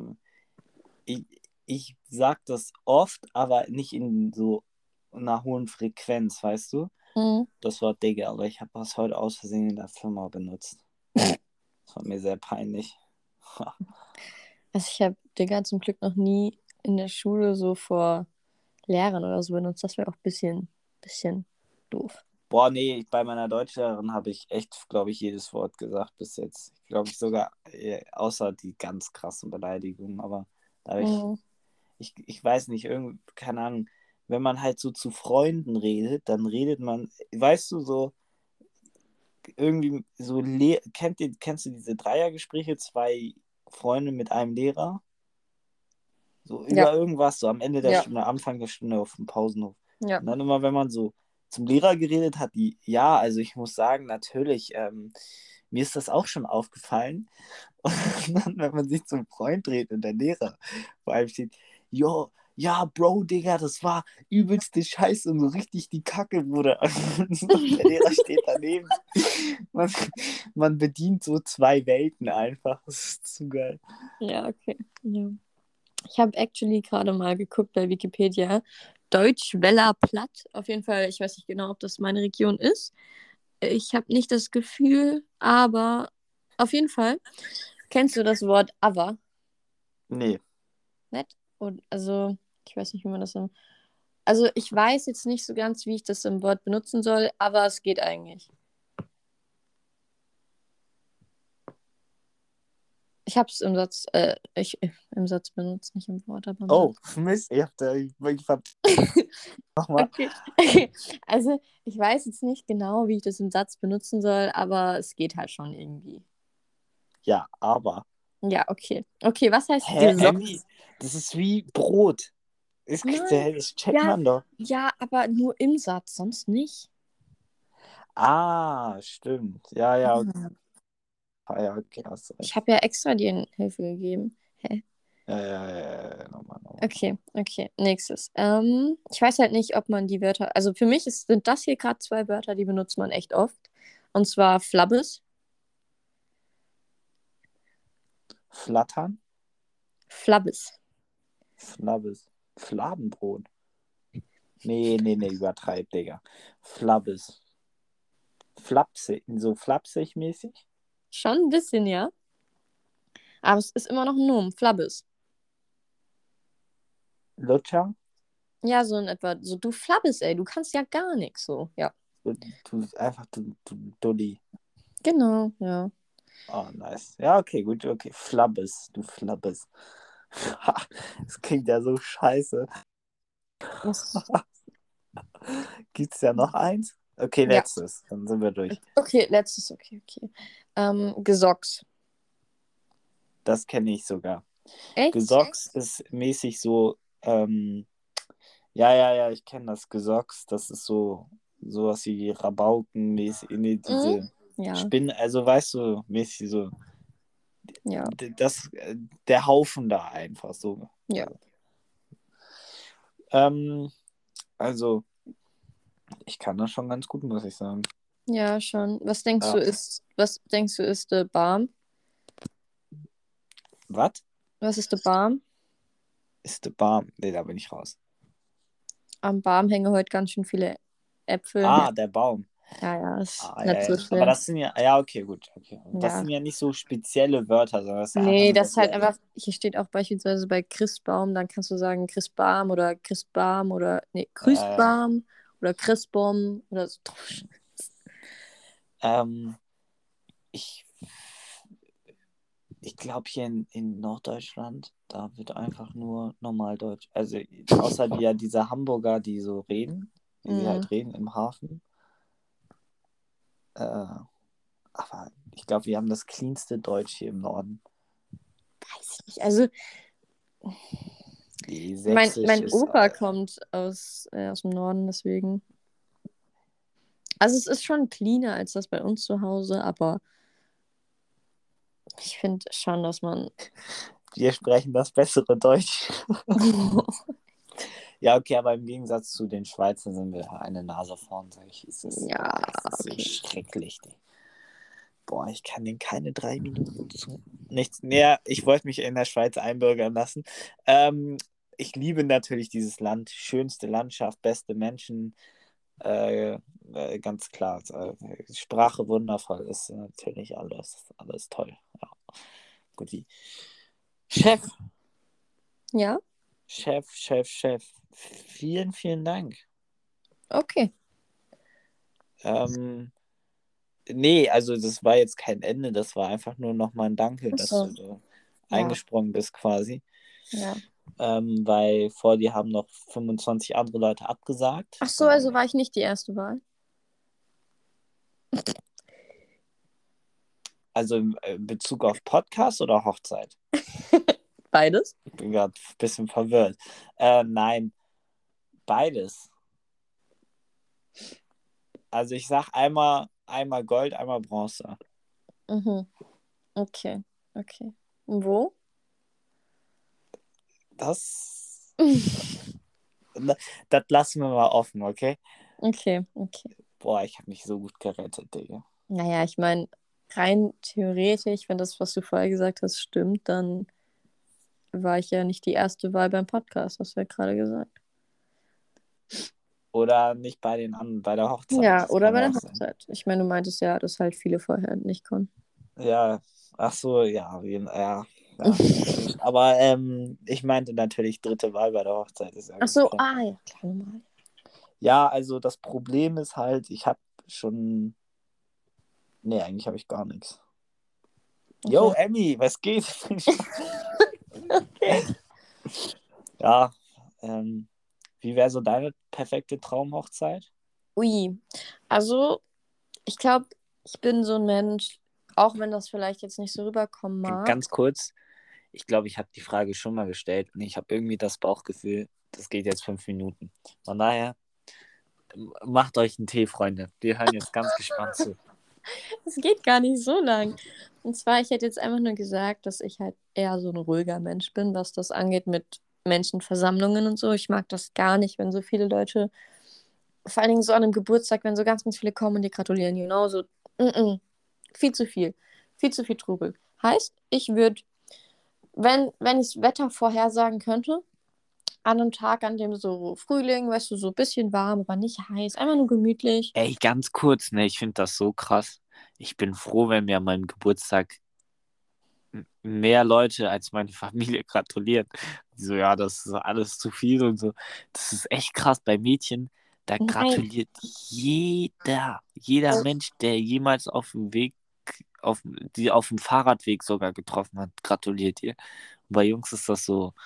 Ich sag das oft, aber nicht in so einer hohen Frequenz, weißt du? Mhm. Das Wort Digger, aber ich habe das heute aus Versehen in der Firma benutzt. Das war mir sehr peinlich. Also ich habe Digga zum Glück noch nie in der Schule so vor Lehrern oder so benutzt. Das wäre auch ein bisschen doof. Boah, nee, bei meiner Deutschlehrerin habe ich echt, glaube ich, jedes Wort gesagt bis jetzt. Glaube ich sogar, außer die ganz krassen Beleidigungen, aber da habe Mhm. ich weiß nicht, keine Ahnung, wenn man halt so zu Freunden redet, dann redet man, weißt du, so irgendwie so, kennst du diese Dreiergespräche, zwei Freunde mit einem Lehrer? So Ja. über irgendwas, so am Ende der Ja. Stunde, Anfang der Stunde auf dem Pausenhof. Ja. Und dann immer, wenn man so zum Lehrer geredet hat, ja, also ich muss sagen, natürlich, mir ist das auch schon aufgefallen. Und dann, wenn man sich zum Freund dreht und der Lehrer vor allem steht, jo, ja, Bro, Digga, das war übelste Scheiße und so richtig die Kacke, Bruder. Und der Lehrer steht daneben. Man bedient so zwei Welten einfach. Das ist zu geil. Ja, okay. Ja. Ich habe actually gerade mal geguckt bei Wikipedia. Deutsch-Weller Platt. Auf jeden Fall, ich weiß nicht genau, ob das meine Region ist. Ich habe nicht das Gefühl, aber auf jeden Fall. Kennst du das Wort aber? Nee. Nett? Und also, ich weiß nicht, wie man das im. Also, ich weiß jetzt nicht so ganz, wie ich das im Wort benutzen soll, aber es geht eigentlich. Ich habe es im Satz, im Satz benutzt, nicht im Wort, aber im Oh, Satz. Mist, ich hab nochmal. Okay. Also, ich weiß jetzt nicht genau, wie ich das im Satz benutzen soll, aber es geht halt schon irgendwie. Ja, aber. Ja, okay. Okay, was heißt Hä, die Handy? Socke? Das ist wie Brot. Nein. Das checkt Ja, man doch. ja, aber nur im Satz, sonst nicht. Ah, stimmt. Ja, ja, okay. Ah. Ah, ja, okay, hast du Ich recht. habe ja extra dir Hilfe gegeben. Hä? Ja, nochmal. Okay, nächstes. Ich weiß halt nicht, ob man die Wörter. Also für mich sind das hier gerade 2 Wörter, die benutzt man echt oft. Und zwar Flabbes. Flattern? Flabbes. Flabbes. Fladenbrot. Nee, übertreib, Digga. Flabbes. Flapsig, so flapsig mäßig? Schon ein bisschen, ja. Aber es ist immer noch ein Nomen. Flabbes. Lutscher? Ja, so in etwa. So, du Flabbes, ey. Du kannst ja gar nichts so. Ja. Du Dulli. Genau, ja. Oh, nice. Ja, okay, gut, okay. Flabbes, du Flabbes. Das klingt ja so scheiße. Was? Gibt es ja noch eins? Okay, Ja. letztes. Dann sind wir durch. Okay, letztes, okay. Gesocks. Das kenne ich sogar. Echt? Gesocks ist mäßig so, ja, ich kenne das Gesocks. Das ist so sowas wie Rabauken, mäßig, diese Ja, Spinnen, also weißt du, mäßig so, ja, der Haufen da einfach so. ja. Also, ich kann das schon ganz gut, muss ich sagen. Ja, schon. Was Ja. denkst du ist der Balm? Was? Was ist der Balm? Ist der Baum? Nee, da bin ich raus. Am Balm hängen heute ganz schön viele Äpfel. Ah, der Baum. Ja, ist Ah, nicht ja, so ja. Aber schlimm. das sind ja, okay, gut. Okay. Das Ja. sind ja nicht so spezielle Wörter, sondern das ist einfach Nee, nur das das ist halt Level. einfach, hier steht auch beispielsweise bei Christbaum, dann kannst du sagen Christbaum oder Christbaum oder, nee, Grüßbaum oder Christbaum oder so. Ich, ich glaube, hier in Norddeutschland, da wird einfach nur Normaldeutsch. Also, außer diese Hamburger, die so reden, die halt reden im Hafen. Aber ich glaube, wir haben das cleanste Deutsch hier im Norden. Weiß ich nicht. Also, Die mein Sächsisch ist. Opa kommt aus dem Norden, deswegen. Also, es ist schon cleaner als das bei uns zu Hause, aber ich finde schon, dass man. Wir sprechen das bessere Deutsch. Ja, okay, aber im Gegensatz zu den Schweizern sind wir eine Nase vorn, sag ich. Es ist, Ja, es ist so okay. schrecklich. Boah, ich kann denen keine 3 Minuten zu. Nichts. Nee, ich wollte mich in der Schweiz einbürgern lassen. Ich liebe natürlich dieses Land. Schönste Landschaft, beste Menschen. Ganz klar. Sprache wundervoll ist natürlich alles toll. Ja. Gut. Chef. Ja, Chef. Vielen, vielen Dank. okay. Nee, also das war jetzt kein Ende, das war einfach nur nochmal ein Danke, Ach dass so. du da Ja. eingesprungen bist quasi. Ja. Weil vor dir haben noch 25 andere Leute abgesagt. Ach so, also war ich nicht die erste Wahl. Also in Bezug auf Podcast oder Hochzeit? Beides? Ich bin gerade ein bisschen verwirrt. Nein, beides. Also ich sag einmal Gold, einmal Bronze. Mhm. Okay. Und wo? Das lassen wir mal offen, okay? Okay. Boah, ich habe mich so gut gerettet, Digga. Naja, ich meine, rein theoretisch, wenn das, was du vorher gesagt hast, stimmt, dann war ich ja nicht die erste Wahl beim Podcast, hast du ja gerade gesagt. Oder nicht bei der Hochzeit. Ja, Das oder kann bei ja der auch sein. Hochzeit. Ich meine, du meintest ja, dass halt viele vorher nicht konnten. Ja, ach so, ja. Aber ich meinte natürlich dritte Wahl bei der Hochzeit. Ist ja Ach ganz so, klar. ja, klar, normal. Ja, also das Problem ist halt, ich habe schon. Nee, eigentlich habe ich gar nichts. Yo, Okay. Emmy, was geht? Okay. Ja, wie wäre so deine perfekte Traumhochzeit? Ui, also ich glaube, ich bin so ein Mensch, auch wenn das vielleicht jetzt nicht so rüberkommen mag. Ganz kurz, ich glaube, ich habe die Frage schon mal gestellt und ich habe irgendwie das Bauchgefühl, das geht jetzt 5 Minuten. Von daher, macht euch einen Tee, Freunde. Wir hören jetzt ganz gespannt zu. Es geht gar nicht so lang. Und zwar, ich hätte jetzt einfach nur gesagt, dass ich halt eher so ein ruhiger Mensch bin, was das angeht mit Menschenversammlungen und so. Ich mag das gar nicht, wenn so viele Leute, vor allen Dingen so an einem Geburtstag, wenn so ganz, ganz viele kommen und dir gratulieren, so viel zu viel. Viel zu viel Trubel. Heißt, ich würde, wenn ich das Wetter vorhersagen könnte, an einem Tag, an dem so Frühling, weißt du, so ein bisschen warm, aber nicht heiß, einfach nur gemütlich. Ey, ganz kurz, ne, ich finde das so krass. Ich bin froh, wenn mir an meinem Geburtstag mehr Leute als meine Familie gratulieren. Die so, ja, das ist alles zu viel und so. Das ist echt krass. Bei Mädchen, da Nein. gratuliert jeder Mensch, der jemals auf dem Weg, auf dem Fahrradweg sogar getroffen hat, gratuliert dir. Und bei Jungs ist das so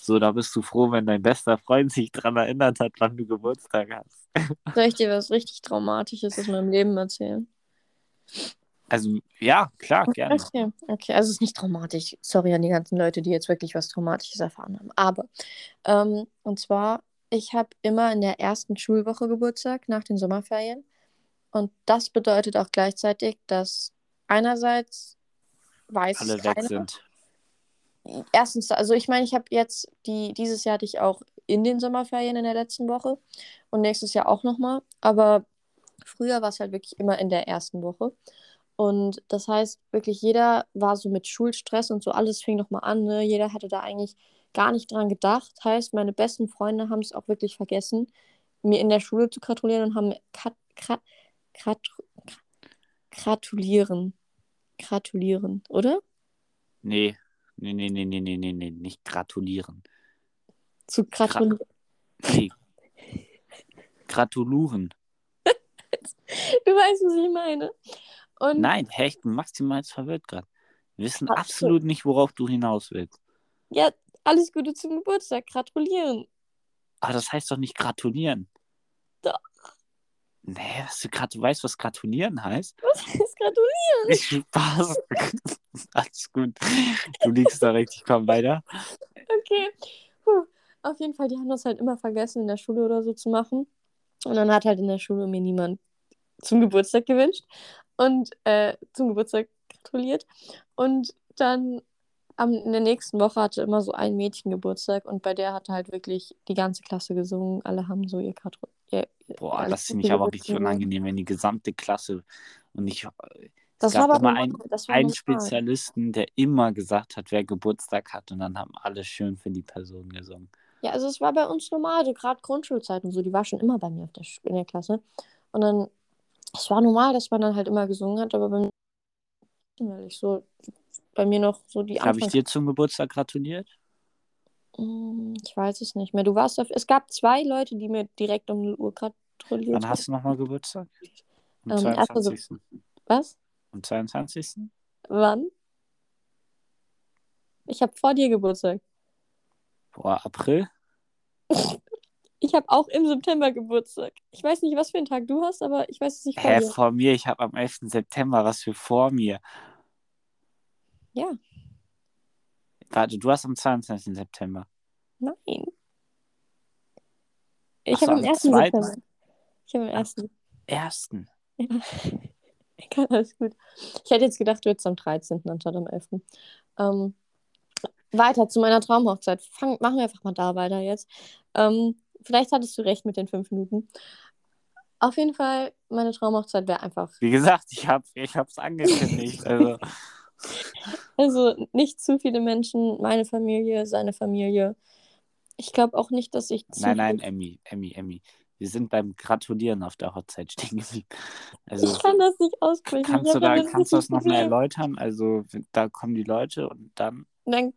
so, da bist du froh, wenn dein bester Freund sich dran erinnert hat, wann du Geburtstag hast. Soll ich dir was richtig Traumatisches aus meinem Leben erzählen? Also, ja, klar, gerne. Okay, also es ist nicht traumatisch. Sorry an die ganzen Leute, die jetzt wirklich was Traumatisches erfahren haben. Aber, und zwar, ich habe immer in der ersten Schulwoche Geburtstag nach den Sommerferien. Und das bedeutet auch gleichzeitig, dass einerseits weiß Alle es weg keiner. sind. Erstens, also ich meine, ich habe jetzt, dieses Jahr hatte ich auch in den Sommerferien in der letzten Woche und nächstes Jahr auch nochmal. Aber früher war es halt wirklich immer in der ersten Woche. Und das heißt, wirklich jeder war so mit Schulstress und so, alles fing nochmal an, ne? Jeder hatte da eigentlich gar nicht dran gedacht. Heißt, meine besten Freunde haben es auch wirklich vergessen, mir in der Schule zu gratulieren und haben gratulieren. Gratulieren, oder? Nee, nicht gratulieren. Zu gratulieren. Nee. Gratuluren. Du weißt, was ich meine. Und Nein, ich bin maximal verwirrt gerade. Wir wissen absolut nicht, worauf du hinaus willst. ja, alles Gute zum Geburtstag. Gratulieren. Aber das heißt doch nicht gratulieren. Doch. Nee, du weißt, was gratulieren heißt? Was heißt gratulieren? Spaß. Alles gut. Du liegst da richtig, komm weiter. Okay. Auf jeden Fall, die haben das halt immer vergessen, in der Schule oder so zu machen. Und dann hat halt in der Schule mir niemand zum Geburtstag gewünscht und zum Geburtstag gratuliert. Und dann in der nächsten Woche hatte immer so ein Mädchen Geburtstag und bei der hatte halt wirklich die ganze Klasse gesungen. Alle haben so ihr Boah, das finde ich aber richtig unangenehm, wenn die gesamte Klasse und ich. Das Es gab war aber immer normal. Das war einen normal. Spezialisten, der immer gesagt hat, wer Geburtstag hat und dann haben alle schön für die Person gesungen. Ja, also es war bei uns normal, so gerade Grundschulzeit und so, die war schon immer bei mir in der Klasse. Und dann, es war normal, dass man dann halt immer gesungen hat, aber bei mir noch so die Habe ich dir zum Geburtstag gratuliert? Ich weiß es nicht mehr. Es gab 2 Leute, die mir direkt um 0 Uhr gratuliert Wann haben. hast du nochmal Geburtstag? Am Also, 22. was? Am 22. Wann? Ich habe vor dir Geburtstag. Boah, April? Ich habe auch im September Geburtstag. Ich weiß nicht, was für einen Tag du hast, aber ich weiß es nicht vor dir. Vor mir? Ich habe am 11. September, was für vor mir? Ja. Warte, du hast am 22. September. Nein. Ich Ach so, habe am am 1. 2. September. Ich habe am 1. Ersten. Ja. Egal, alles gut. Ich hätte jetzt gedacht, du hättest am 13. anstatt am 11. Weiter zu meiner Traumhochzeit. Machen wir einfach mal da weiter jetzt. Vielleicht hattest du recht mit den 5 Minuten. Auf jeden Fall, meine Traumhochzeit wäre einfach. Wie gesagt, ich hab's angekündigt. Also nicht zu viele Menschen, meine Familie, seine Familie. Ich glaube auch nicht, dass ich zu Nein, viel... Emmy. Wir sind beim Gratulieren auf der Hochzeit stehen geblieben. Also, Ich kann das nicht aussprechen. kannst du das noch mehr erläutern? Also, da kommen die Leute und dann. Dann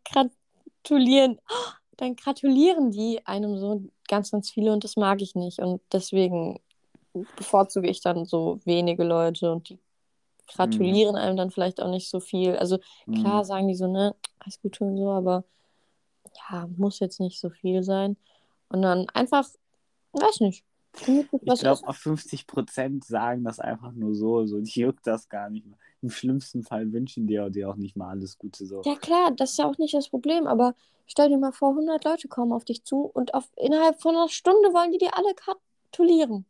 gratulieren die einem so ganz, ganz viele und das mag ich nicht. Und deswegen bevorzuge ich dann so wenige Leute und die gratulieren einem dann vielleicht auch nicht so viel. Also klar sagen die so, ne, alles Gute und so, aber ja, muss jetzt nicht so viel sein. Und dann einfach, weiß nicht. Ich glaube, auf 50% sagen das einfach nur so. Die juckt das gar nicht mehr. Im schlimmsten Fall wünschen dir auch nicht mal alles Gute so. Ja klar, das ist ja auch nicht das Problem, aber stell dir mal vor, 100 Leute kommen auf dich zu und innerhalb von einer Stunde wollen die dir alle gratulieren.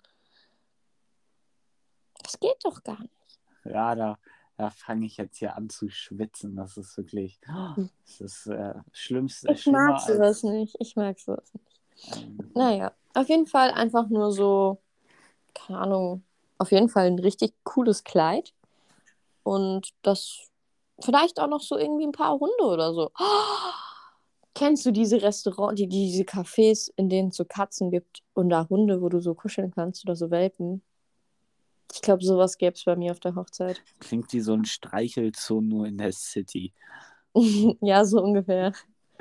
Das geht doch gar nicht. Ja, da fange ich jetzt hier an zu schwitzen. Das ist wirklich, das ist schlimmste. Ich mag sowas nicht. Naja, auf jeden Fall einfach nur so, keine Ahnung, auf jeden Fall ein richtig cooles Kleid. Und das vielleicht auch noch so irgendwie ein paar Hunde oder so. Kennst du diese diese Cafés, in denen es so Katzen gibt und da Hunde, wo du so kuscheln kannst oder so Welpen? Ich glaube, sowas gäbe es bei mir auf der Hochzeit. Klingt wie so ein Streichelzoo nur in der City. Ja, so ungefähr.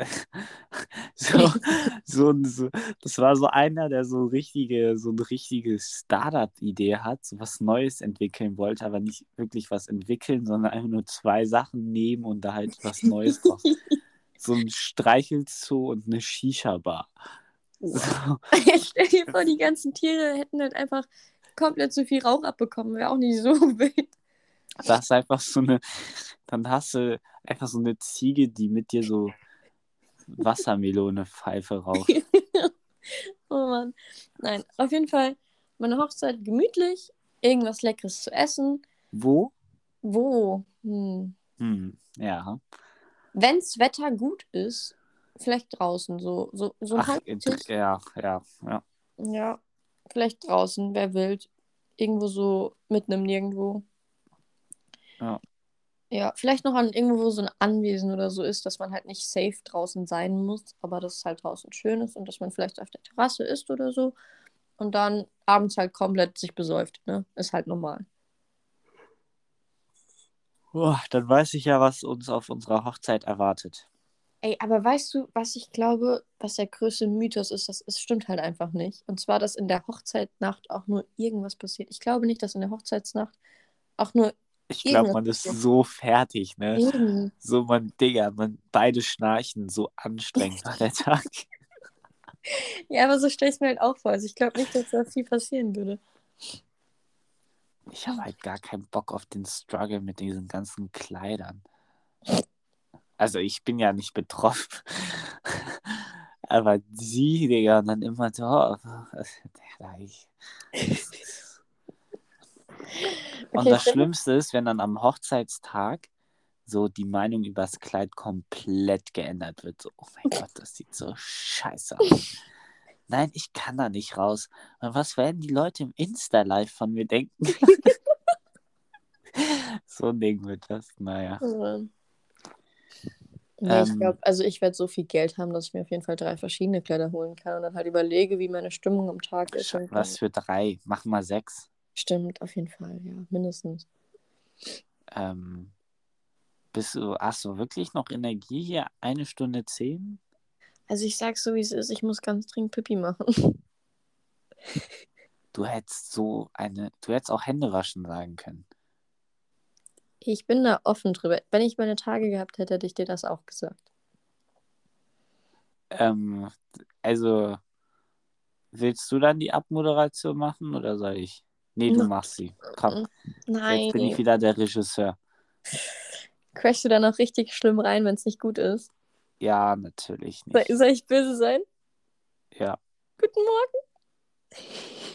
Das war so einer, der so eine richtige Startup-Idee hat, so was Neues entwickeln wollte, aber nicht wirklich was entwickeln, sondern einfach nur 2 Sachen nehmen und da halt was Neues draus. so ein Streichelzoo und eine Shisha-Bar. So. Stell dir vor, die ganzen Tiere hätten halt einfach komplett zu viel Rauch abbekommen. Wäre auch nicht so wild. Das ist einfach dann hast du einfach so eine Ziege, die mit dir so Wassermelone-Pfeife raucht. Oh Mann. Nein, auf jeden Fall meine Hochzeit gemütlich, irgendwas Leckeres zu essen. Wo? Wo? Ja. Wenn's Wetter gut ist, vielleicht draußen, so ein Ach, Holztisch. ja. Ja, vielleicht draußen, wer will. Irgendwo so mitten im Nirgendwo. Ja. Ja, vielleicht noch an irgendwo, wo so ein Anwesen oder so ist, dass man halt nicht safe draußen sein muss, aber dass es halt draußen schön ist und dass man vielleicht auf der Terrasse ist oder so und dann abends halt komplett sich besäuft, ne? Ist halt normal. Dann weiß ich ja, was uns auf unserer Hochzeit erwartet. Ey, aber weißt du, was ich glaube, was der größte Mythos ist, das stimmt halt einfach nicht. Und zwar, dass in der Hochzeitsnacht auch nur irgendwas passiert. Ich glaube nicht, dass in der Hochzeitsnacht auch nur Ich glaube, man ist so fertig, ne? Eben. So, beide schnarchen, so anstrengend war der Tag. Ja, aber so stelle ich es mir halt auch vor. Also ich glaube nicht, dass da viel passieren würde. Ich habe halt gar keinen Bock auf den Struggle mit diesen ganzen Kleidern. Also ich bin ja nicht betroffen. Aber sie, Digga, und dann immer so. Und das Schlimmste ist, wenn dann am Hochzeitstag so die Meinung über das Kleid komplett geändert wird. So, oh mein Gott, das sieht so scheiße aus. Nein, ich kann da nicht raus. Und was werden die Leute im Insta-Live von mir denken? So ein Ding wird das, naja. Nee, ich glaube, also ich werde so viel Geld haben, dass ich mir auf jeden Fall 3 verschiedene Kleider holen kann und dann halt überlege, wie meine Stimmung am Tag ist. Was für 3? Mach mal 6. Stimmt, auf jeden Fall, ja, mindestens. Hast du wirklich noch Energie hier? 1 Stunde 10? Also ich sag's so, wie es ist, ich muss ganz dringend Pipi machen. Du hättest auch Hände waschen sagen können. Ich bin da offen drüber. Wenn ich meine Tage gehabt hätte, hätte ich dir das auch gesagt. Also, willst du dann die Abmoderation machen oder soll ich? Nee, du machst sie. Komm. Nein. Jetzt bin ich wieder der Regisseur. Crashst du da noch richtig schlimm rein, wenn es nicht gut ist? Ja, natürlich nicht. Soll ich böse sein? Ja. Guten Morgen.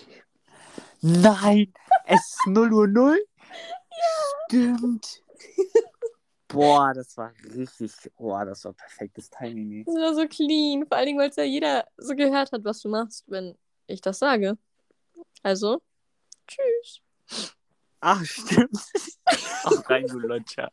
Nein, es ist 0:00? Ja. Stimmt. Boah, das war perfektes Timing. Das war so clean. Vor allen Dingen, weil es ja jeder so gehört hat, was du machst, wenn ich das sage. Also, tschüss. Ach, stimmt. Auch rein, du Lutscher.